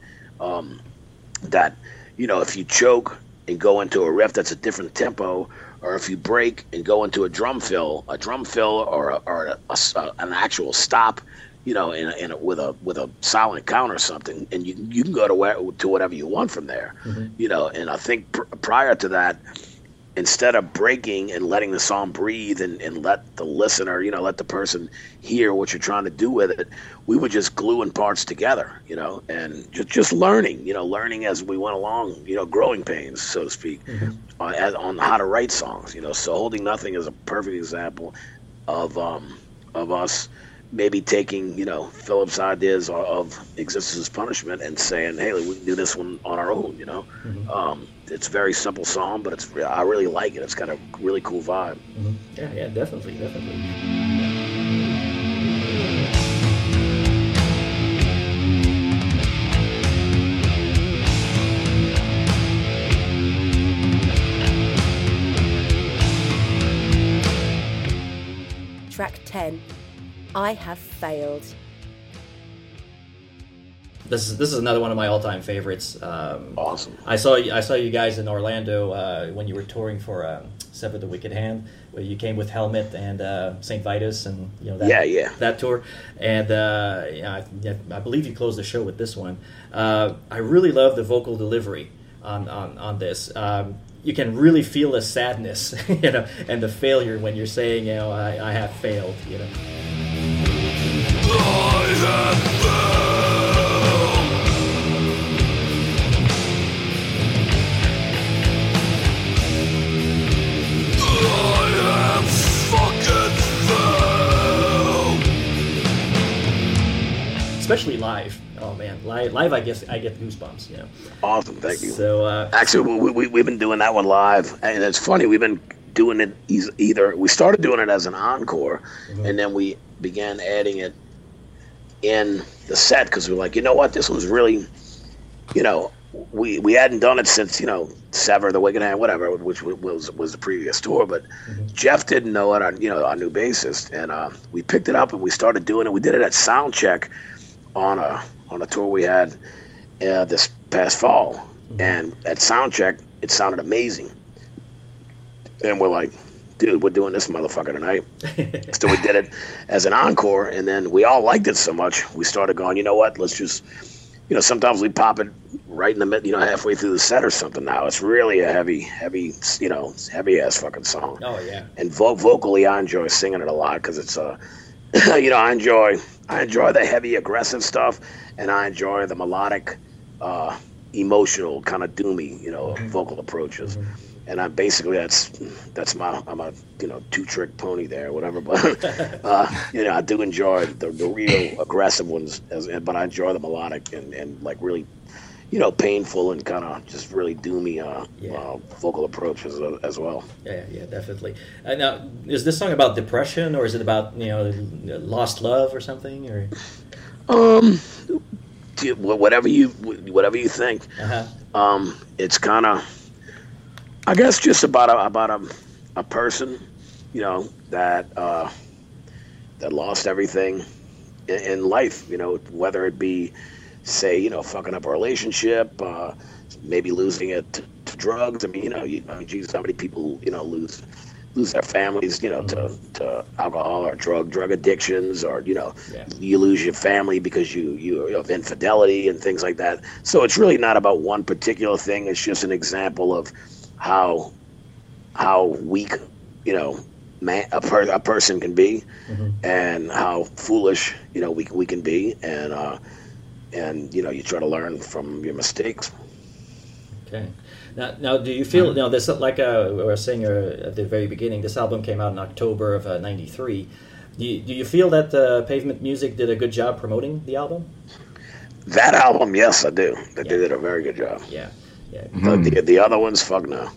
that, if you choke and go into a riff that's a different tempo, or if you break and go into a drum fill or an actual stop, with a silent count or something, and you can go to whatever you want from there, and I think prior to that, instead of breaking and letting the song breathe and let the listener, let the person hear what you're trying to do with it, we were just gluing parts together, and just learning as we went along, growing pains, so to speak, on how to write songs, So Holding Nothing is a perfect example of us maybe taking, Philip's ideas of Existence as Punishment and saying, hey, we can do this one on our own, It's a very simple song, but I really like it. It's got a really cool vibe. Mm-hmm. Yeah, definitely. Track 10, I Have Failed. This is another one of my all-time favorites. Awesome. I saw you guys in Orlando when you were touring for Sever the Wicked Hand, where you came with Helmet and St. Vitus, and that tour. And I believe you closed the show with this one. I really love the vocal delivery on this. You can really feel the sadness, and the failure when you're saying, I have failed, I have failed. I have fucking failed. especially live. Oh man, live I guess I get goosebumps. You know. Awesome, thank you. So actually, we've been doing that one live, and it's funny. We've been doing it either. We started doing it as an encore, and then we began adding it in the set because we're like, you know what, this one's really, you know, we hadn't done it since, you know, Sever, the Wicked Hand, whatever, which was the previous tour, but Jeff didn't know it, our new bassist, and we picked it up and we started doing it. We did it at Soundcheck on a tour we had this past fall, and at Soundcheck it sounded amazing, and we're like, dude, we're doing this motherfucker tonight. So we did it as an encore, and then we all liked it so much, we started going, you know what, let's just, you know, sometimes we pop it right in the mid, you know, halfway through the set or something. Now it's really a heavy, you know, heavy ass fucking song. Oh yeah. And vocally, I enjoy singing it a lot because it's you know, I enjoy the heavy, aggressive stuff, and I enjoy the melodic, emotional, kind of doomy, you know, vocal approaches. And I'm basically I'm a, you know, two-trick pony there, whatever. But you know, I do enjoy the real aggressive ones, but I enjoy the melodic and like really, you know, painful and kind of just really doomy vocal approaches as well. Yeah, definitely. Now, is this song about depression, or is it about, you know, lost love or something, or? Whatever you think. It's kind of, I guess, just about a person, you know, that lost everything in life, you know, whether it be, say, you know, fucking up a relationship, maybe losing it to drugs. I mean, you know, Jesus, how many people, you know, lose their families, you know, to alcohol or drug addictions, or, you know, you lose your family because you of infidelity and things like that. So it's really not about one particular thing. It's just an example of how weak, you know, a person can be, and how foolish, you know, we can be, and you know, you try to learn from your mistakes. Okay. Now, do you feel, now this, like we were saying at the very beginning, this album came out in October of '93. Do you feel that Pavement Music did a good job promoting the album? That album, yes, I do. They did a very good job. Yeah. The other ones, fuck no.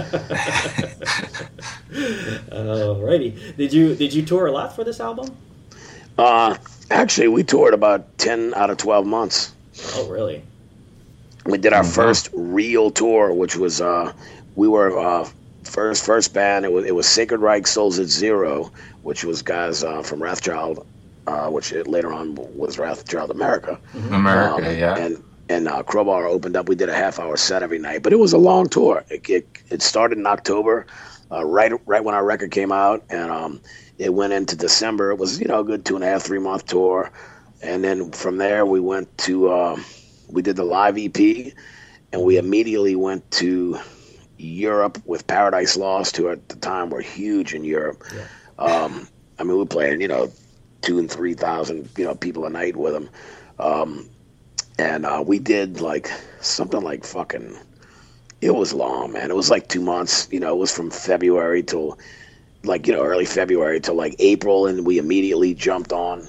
Alrighty. Did you tour a lot for this album? Actually, we toured about 10 out of 12 months. Oh, really? We did our first real tour, which was we were first band. It was Sacred Reich, Souls at Zero, which was guys from Wrathchild, which later on was Wrathchild America. And Crowbar opened up. We did a half-hour set every night, but it was a long tour. It started in October, right when our record came out, and it went into December. It was, you know, a good 2.5, 3 month tour, and then from there we went to we did the live EP, and we immediately went to Europe with Paradise Lost, who at the time were huge in Europe. I mean, we played, you know, 2,000 and 3,000, you know, people a night with them. And we did like something like fucking, it was long, man. It was like 2 months, you know, it was from February till like, you know, early February till like April. And we immediately jumped on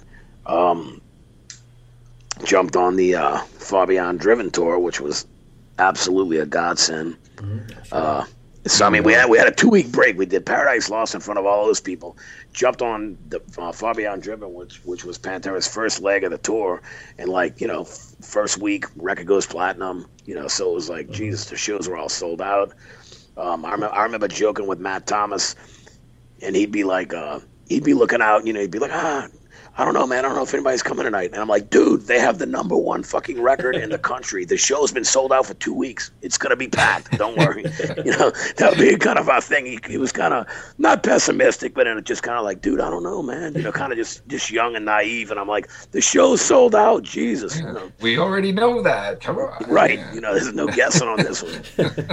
the Far Beyond Driven tour, which was absolutely a godsend. So, I mean, we had a 2-week break. We did Paradise Lost in front of all those people, jumped on the Far Beyond Driven, which was Pantera's first leg of the tour, and like, you know, first week record goes platinum, you know, so it was like, Jesus, the shows were all sold out. I remember joking with Matt Thomas, and he'd be like, he'd be looking out, you know, he'd be like, I don't know, man. I don't know if anybody's coming tonight. And I'm like, dude, they have the #1 fucking record in the country. The show's been sold out for 2 weeks. It's going to be packed. Don't worry. You know, that would be kind of our thing. He was kind of not pessimistic, but just kind of like, dude, I don't know, man. You know, kind of just young and naive. And I'm like, the show's sold out. Jesus. You know. We already know that. Come on. Right. Yeah. You know, there's no guessing on this one.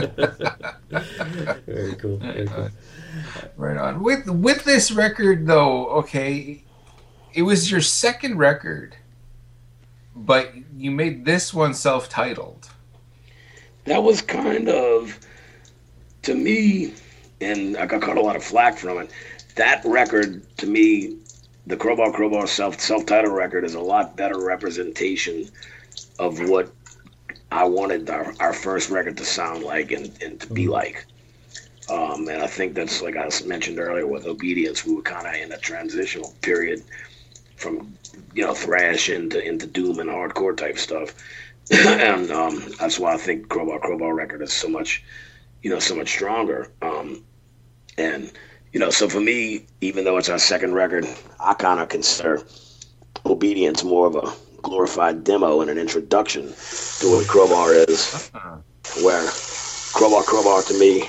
Very cool. Very cool. Right on. With this record, though, okay, it was your second record, but you made this one self-titled. That was kind of, to me, and I got caught a lot of flack from it, that record, to me, the Crowbar self-titled record is a lot better representation of what I wanted our first record to sound like and to be like. And I think that's, like I mentioned earlier with Obedience, we were kind of in a transitional period from, thrash into doom and hardcore type stuff. And that's why I think Crowbar record is so much stronger. And so for me, even though it's our second record, I kind of consider Obedience more of a glorified demo and an introduction to what Crowbar is. Where Crowbar to me,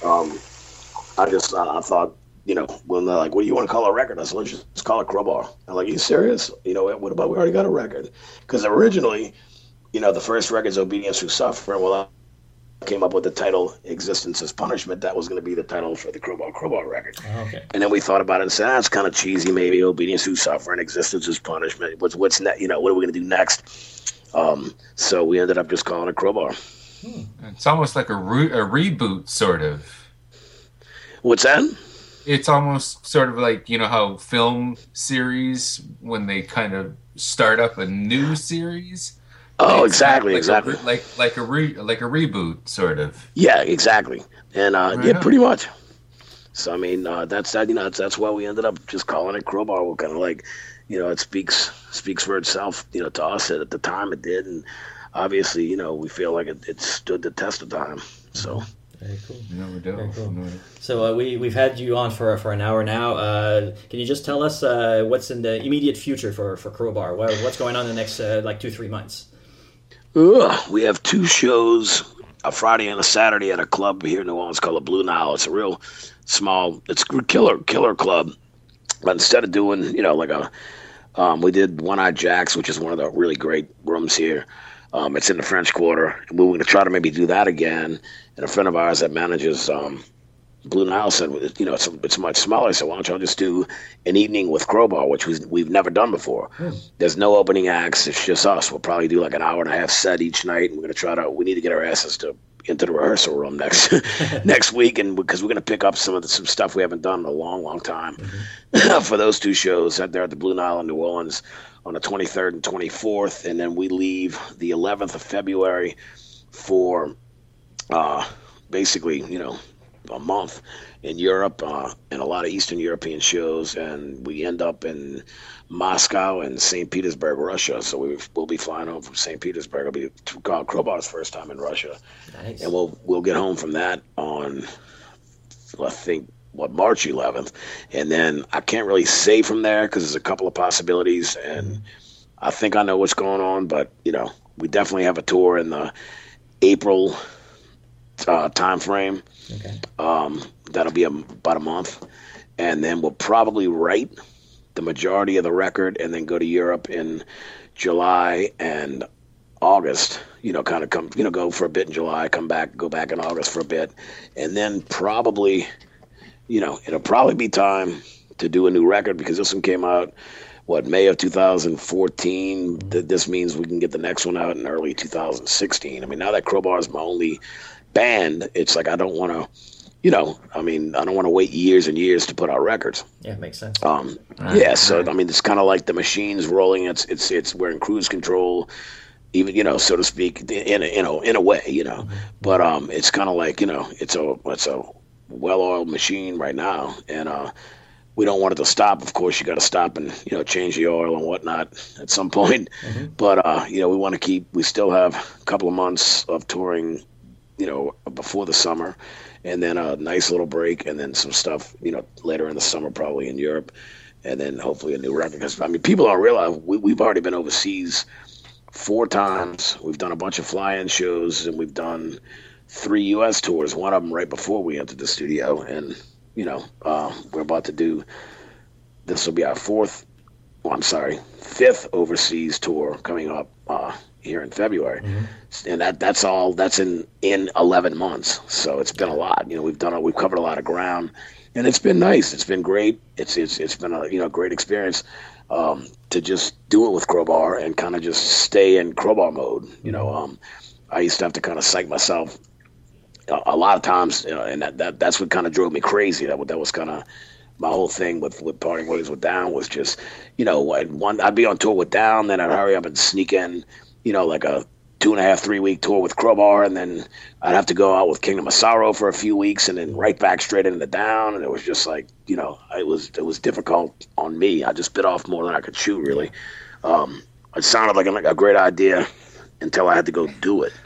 I thought, when they're like, what do you want to call a record? I said, let's just call it Crowbar. I'm like, are you serious? What about, we already got a record? Because originally, the first record's Obedience Through Suffering. Well, I came up with the title Existence as Punishment. That was going to be the title for the Crowbar record. Oh, okay. And then we thought about it and said, that's kind of cheesy, maybe Obedience Through Suffering, Existence as Punishment. What's next? What are we going to do next? So we ended up just calling it Crowbar. It's almost like a reboot, sort of. What's that? It's almost sort of like, how film series, when they kind of start up a new series. Oh, exactly. Like a reboot, sort of. Yeah, exactly. And yeah, pretty much. So I mean, that's why we ended up just calling it Crowbar. We're kind of like, it speaks for itself. To us at the time it did, and obviously, we feel like it stood the test of time. So. Very cool. We do. Very cool. So we've had you on for an hour now. Can you just tell us what's in the immediate future for Crowbar? What's going on in the next 2-3 months? We have 2 shows, a Friday and a Saturday at a club here in New Orleans called the Blue Nile. It's a real small, it's a killer club. But instead of doing, we did One Eye Jack's, which is one of the really great rooms here. It's in the French Quarter. And we were going to try to maybe do that again. And a friend of ours that manages Blue Nile said, it's much smaller, so why don't y'all just do an evening with Crowbar, which we've never done before. There's no opening acts. It's just us. We'll probably do like an hour and a half set each night. And we're going to we need to get our asses into the rehearsal room next week. And because we're going to pick up some stuff we haven't done in a long, long time for those 2 shows out there at the Blue Nile in New Orleans on the 23rd and 24th. And then we leave the 11th of February for basically, a month in Europe and a lot of Eastern European shows, and we end up in Moscow and St. Petersburg, Russia. So we'll be flying home from St. Petersburg. It'll be Crowbar's first time in Russia. Nice. And we'll get home from that on, I think, March 11th. And then I can't really say from there because there's a couple of possibilities, and I think I know what's going on, but we definitely have a tour in the April time frame. Okay. That'll be about a month, and then we'll probably write the majority of the record and then go to Europe in July and August. Kind of come, go for a bit in July, go back in August for a bit, and then probably, it'll probably be time to do a new record because this one came out May of 2014. This means we can get the next one out in early 2016. I mean, now that Crowbar is my only band, it's like I don't want to, I don't want to wait years and years to put out records. Yeah, it makes sense. So I mean, it's kind of like the machine's rolling. It's we're in cruise control, even so to speak, in a way, But it's kind of like it's a well-oiled machine right now, and we don't want it to stop. Of course, you got to stop and change the oil and whatnot at some point. But we want to we still have a couple of months of touring, before the summer, and then a nice little break, and then some stuff, later in the summer, probably in Europe, and then hopefully a new record. Because people don't realize we've already been overseas 4 times. We've done a bunch of fly-in shows, and we've done 3 U.S. tours. One of them right before we entered the studio, and we're about to do. This will be our 5th overseas tour coming up here in February, and that's in 11 months. So it's been a lot. We've covered a lot of ground, and it's been nice. It's been great. It's been a great experience to just do it with Crowbar and kind of just stay in Crowbar mode. I used to have to kind of psych myself a lot of times, and that's what kind of drove me crazy. That was kind of my whole thing with parting ways with Down was just, I'd be on tour with Down, then I'd hurry up and sneak in, like a 2.5, 3 week tour with Crowbar, and then I'd have to go out with Kingdom of Sorrow for a few weeks, and then right back straight into Down, and it was just like, it was difficult on me. I just bit off more than I could chew, really. It sounded like a great idea until I had to go do it.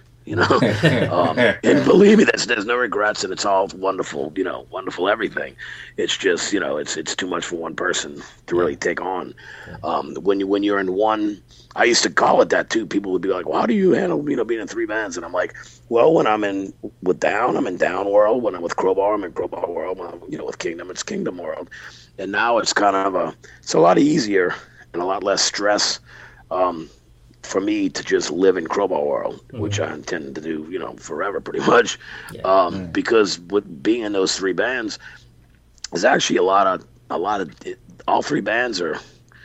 And believe me, there's no regrets, and it's all wonderful, wonderful everything. It's just, it's too much for one person to really take on. When you're in one, I used to call it that too. People would be like, well, how do you handle, being in 3 bands? And I'm like, well, when I'm with Down, I'm in Down world. When I'm with Crowbar, I'm in Crowbar world. When I'm, with Kingdom, it's Kingdom world. And now it's kind of it's a lot easier and a lot less stress, for me to just live in Crowbar world, which I intend to do, forever pretty much. Because with being in those 3 bands, there's actually a lot of all 3 bands are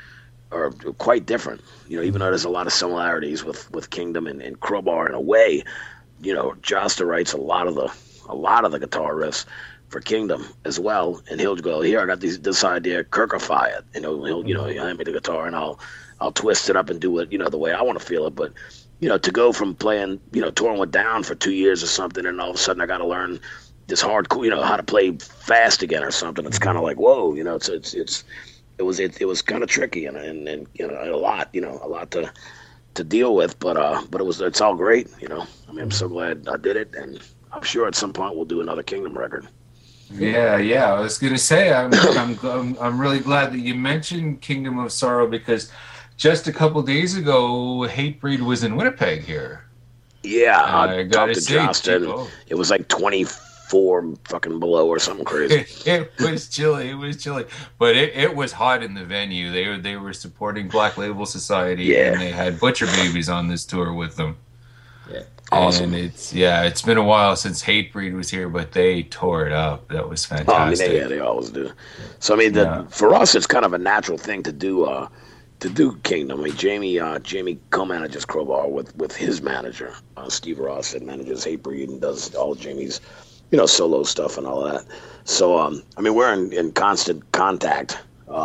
quite different. Even though there's a lot of similarities with Kingdom and Crowbar in a way, Josta writes a lot of the guitar riffs for Kingdom as well, and he'll go, here, I got this idea, Kirkify it. He'll hand me the guitar and I'll twist it up and do it, the way I want to feel it. But, to go from playing, touring with Down for 2 years or something, and all of a sudden I got to learn this hardcore, how to play fast again or something. It's kind of like, whoa, it was kind of tricky and a lot to deal with. But it's all great, I'm so glad I did it, and I'm sure at some point we'll do another Kingdom record. Yeah. I was gonna say I'm really glad that you mentioned Kingdom of Sorrow, because just a couple days ago, Hatebreed was in Winnipeg here. Yeah, I talked to Justin. It was like 24 fucking below or something crazy. It was chilly. But it was hot in the venue. They were supporting Black Label Society, and they had Butcher Babies on this tour with them. Yeah. Awesome. And it's been a while since Hatebreed was here, but they tore it up. That was fantastic. They always do. So for us, it's kind of a natural thing to do Kingdom. Jamie co-manages Crowbar with his manager, Steve Ross, that manages Hatebreed and does all Jamie's, solo stuff and all that. So we're in constant contact.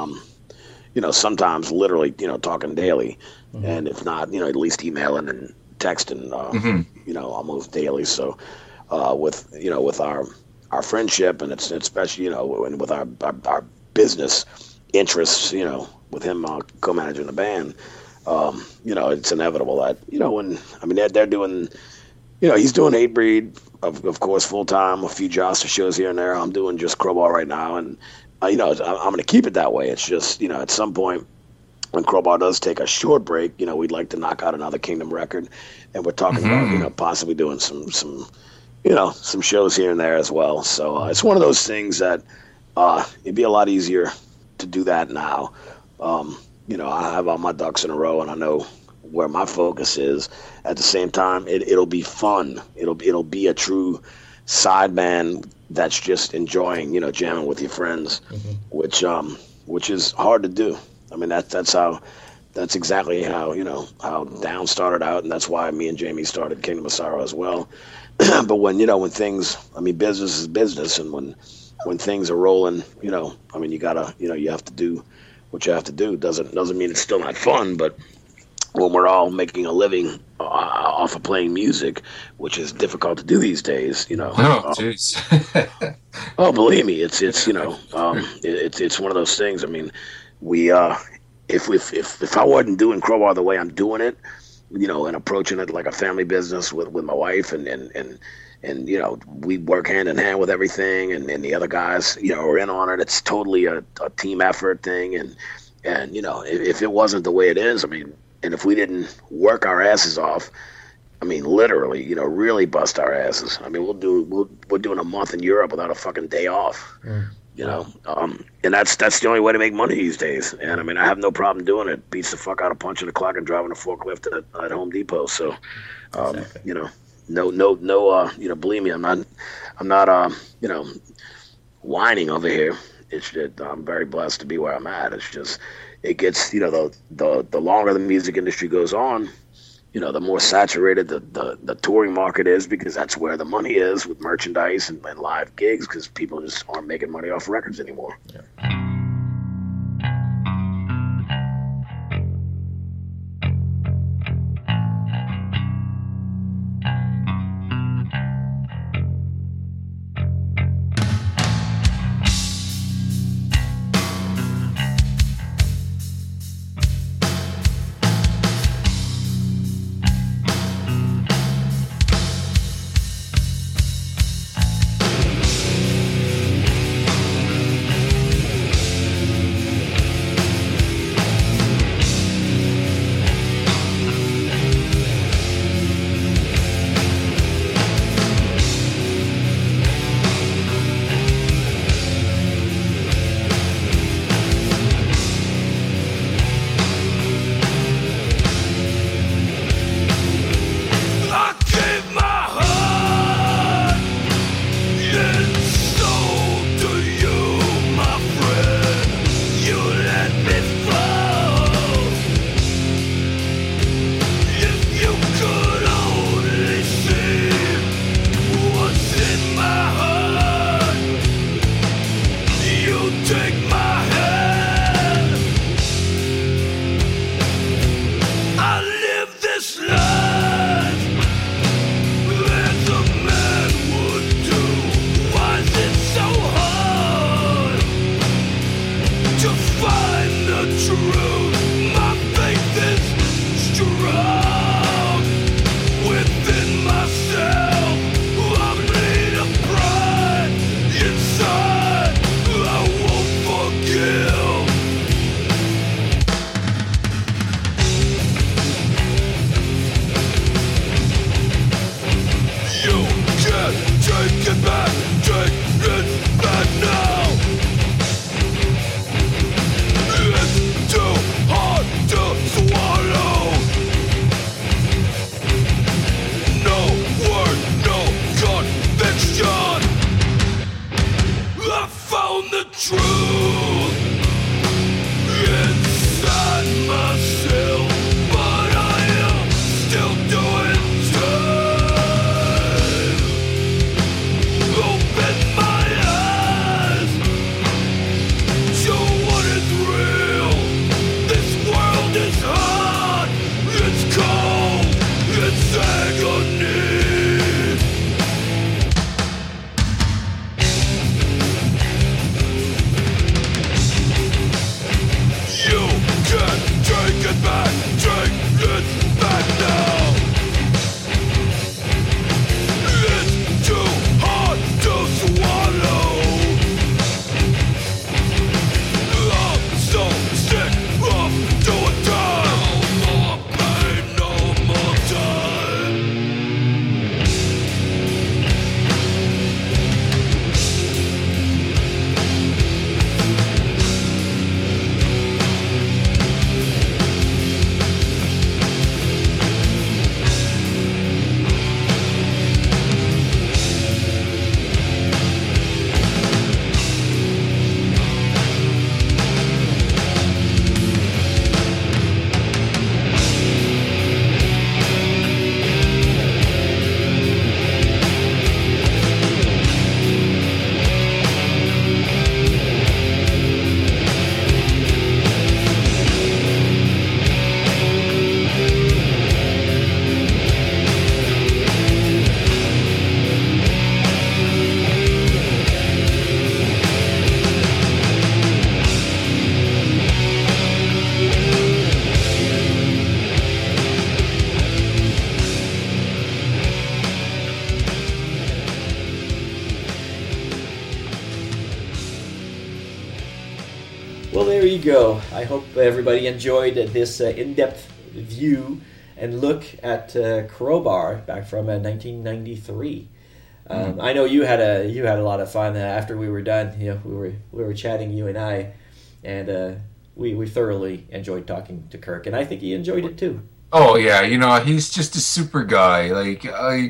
Sometimes literally, talking daily, and if not, at least emailing and texting, almost daily. So with our friendship, and it's especially and with our business interests, with him co-managing the band, it's inevitable that they're doing, he's doing Hatebreed of course full time, a few Josta shows here and there. I'm doing just Crowbar right now, and I'm going to keep it that way. It's just at some point, when Crowbar does take a short break, we'd like to knock out another Kingdom record, and we're talking about possibly doing some shows here and there as well. So it's one of those things that it'd be a lot easier to do that now. I have all my ducks in a row, and I know where my focus is. At the same time, it'll be fun. It'll be a true side band that's just enjoying, jamming with your friends, which is hard to do. That's exactly how Down started out, and that's why me and Jamie started Kingdom of Sorrow as well. But when things, business is business, and when things are rolling, you gotta, you have to do what you have to do. Doesn't mean it's still not fun, but when we're all making a living off of playing music, which is difficult to do these days, Oh, jeez. Oh, believe me, it's it's one of those things. We if I wasn't doing Crowbar the way I'm doing it, and approaching it like a family business with my wife, and we work hand in hand with everything, and the other guys are in on it. It's totally a team effort thing, and if it wasn't the way it is, and if we didn't work our asses off, literally, really bust our asses. We're doing a month in Europe without a fucking day off. And that's the only way to make money these days. And I have no problem doing it. Beats the fuck out of punching the clock and driving a forklift at Home Depot. So, Exactly. no, believe me, I'm not, whining over here. It's just, I'm very blessed to be where I'm at. It's just, it gets, the longer the music industry goes on, the more saturated the touring market is, because that's where the money is with merchandise and live gigs, because people just aren't making money off records anymore. Yeah. Well, there you go. I hope everybody enjoyed this in-depth view and look at Crowbar back from 1993. I know you had a lot of fun after we were done. We were chatting, you and I, and we thoroughly enjoyed talking to Kirk, and I think he enjoyed it too. Oh yeah, he's just a super guy. Like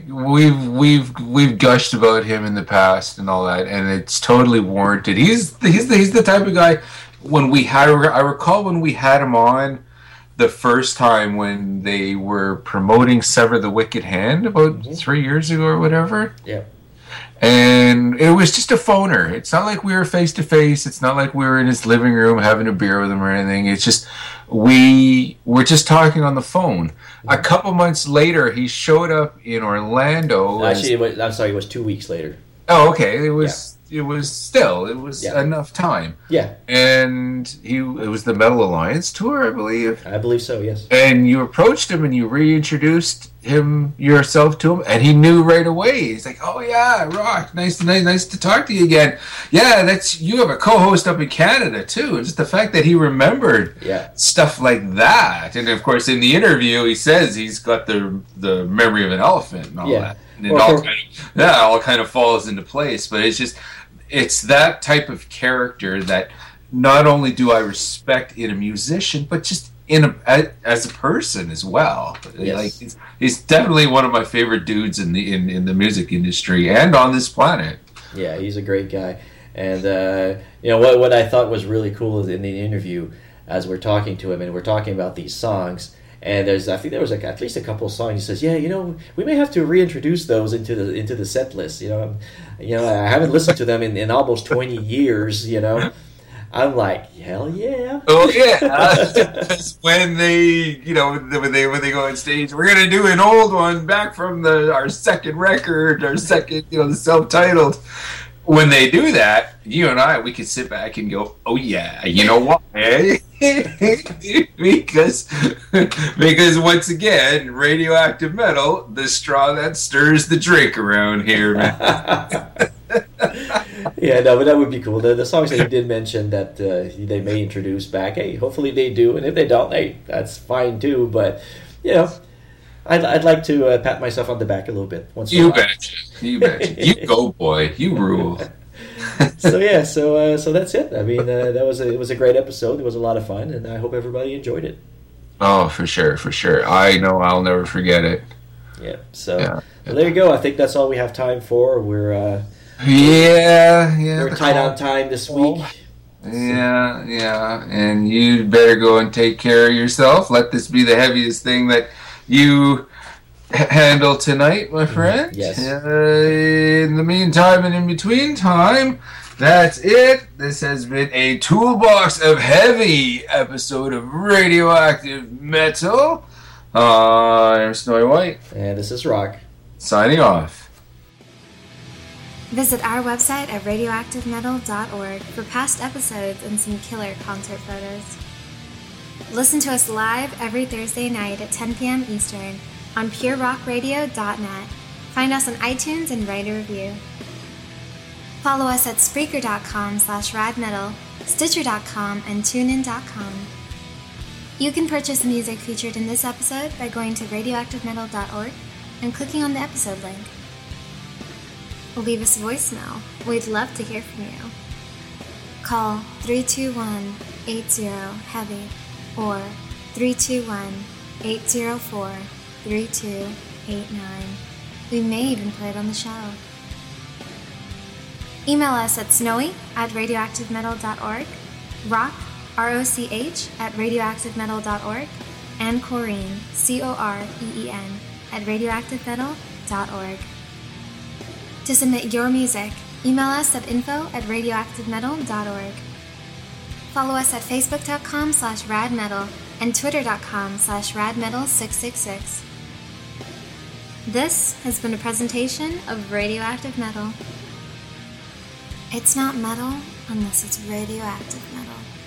we've gushed about him in the past and all that, and it's totally warranted. He's the type of guy. I recall when we had him on, the first time when they were promoting Sever the Wicked Hand about 3 years ago or whatever. Yeah. And it was just a phoner. It's not like we were face to face. It's not like we were in his living room having a beer with him or anything. It's just we were just talking on the phone. A couple months later, he showed up in Orlando. Actually, it was 2 weeks later. Oh, okay. It was enough time. Yeah. And it was the Metal Alliance tour, I believe. I believe so, yes. And you approached him and you reintroduced yourself to him, and he knew right away. He's like, "Oh yeah, Rock, nice to talk to you again. Yeah, you have a co-host up in Canada too." And just the fact that he remembered stuff like that, and of course in the interview he says he's got the memory of an elephant and all that, and it all kind of falls into place. But it's that type of character that not only do I respect in a musician, but just as a person as well. Yes. Like he's definitely one of my favorite dudes in the music industry and on this planet. Yeah, he's a great guy. And what I thought was really cool is in the interview, as we're talking to him and we're talking about these songs, and I think there was at least a couple of songs. He says, "Yeah, we may have to reintroduce those into the set list. I haven't listened to them in almost 20 years. I'm like, hell yeah! Oh yeah! when they go on stage, we're gonna do an old one back from our second record, the self-titled. When they do that, you and we can sit back and go, "Oh yeah, you know what?" because once again, radioactive metal, the straw that stirs the drink around here, man. Yeah, no, but that would be cool. The songs that he did mention that they may introduce back, hey, hopefully they do, and if they don't, hey, that's fine too. But I'd like to pat myself on the back a little bit once in a while. You betcha. You go, boy. You rule. So that's it. I mean, it was a great episode. It was a lot of fun, and I hope everybody enjoyed it. Oh, for sure. I know I'll never forget it. Yeah. So well, there you go. I think that's all we have time for. We're we're tight on time this week. Yeah, and you better go and take care of yourself. Let this be the heaviest thing that you handle tonight, my friend. Yes. In the meantime and in between time, that's it. This has been a toolbox of heavy episode of Radioactive Metal. I'm Snowy White. And this is Rock. Signing off. Visit our website at radioactivemetal.org for past episodes and some killer concert photos. Listen to us live every Thursday night at 10 p.m. Eastern on purerockradio.net. Find us on iTunes and write a review. Follow us at Spreaker.com/radmetal, Stitcher.com, and TuneIn.com. You can purchase the music featured in this episode by going to radioactivemetal.org and clicking on the episode link. Leave us a voicemail. We'd love to hear from you. Call 321-80-HEAVY or 321-804-3289. We may even play it on the show. Email us at snowy@radioactivemetal.org, Rock, ROCH, @radioactivemetal.org, and Correen, COREEN, @radioactivemetal.org. To submit your music, email us at info@radioactivemetal.org. Follow us at facebook.com/radmetal and twitter.com/radmetal666. This has been a presentation of Radioactive Metal. It's not metal unless it's radioactive metal.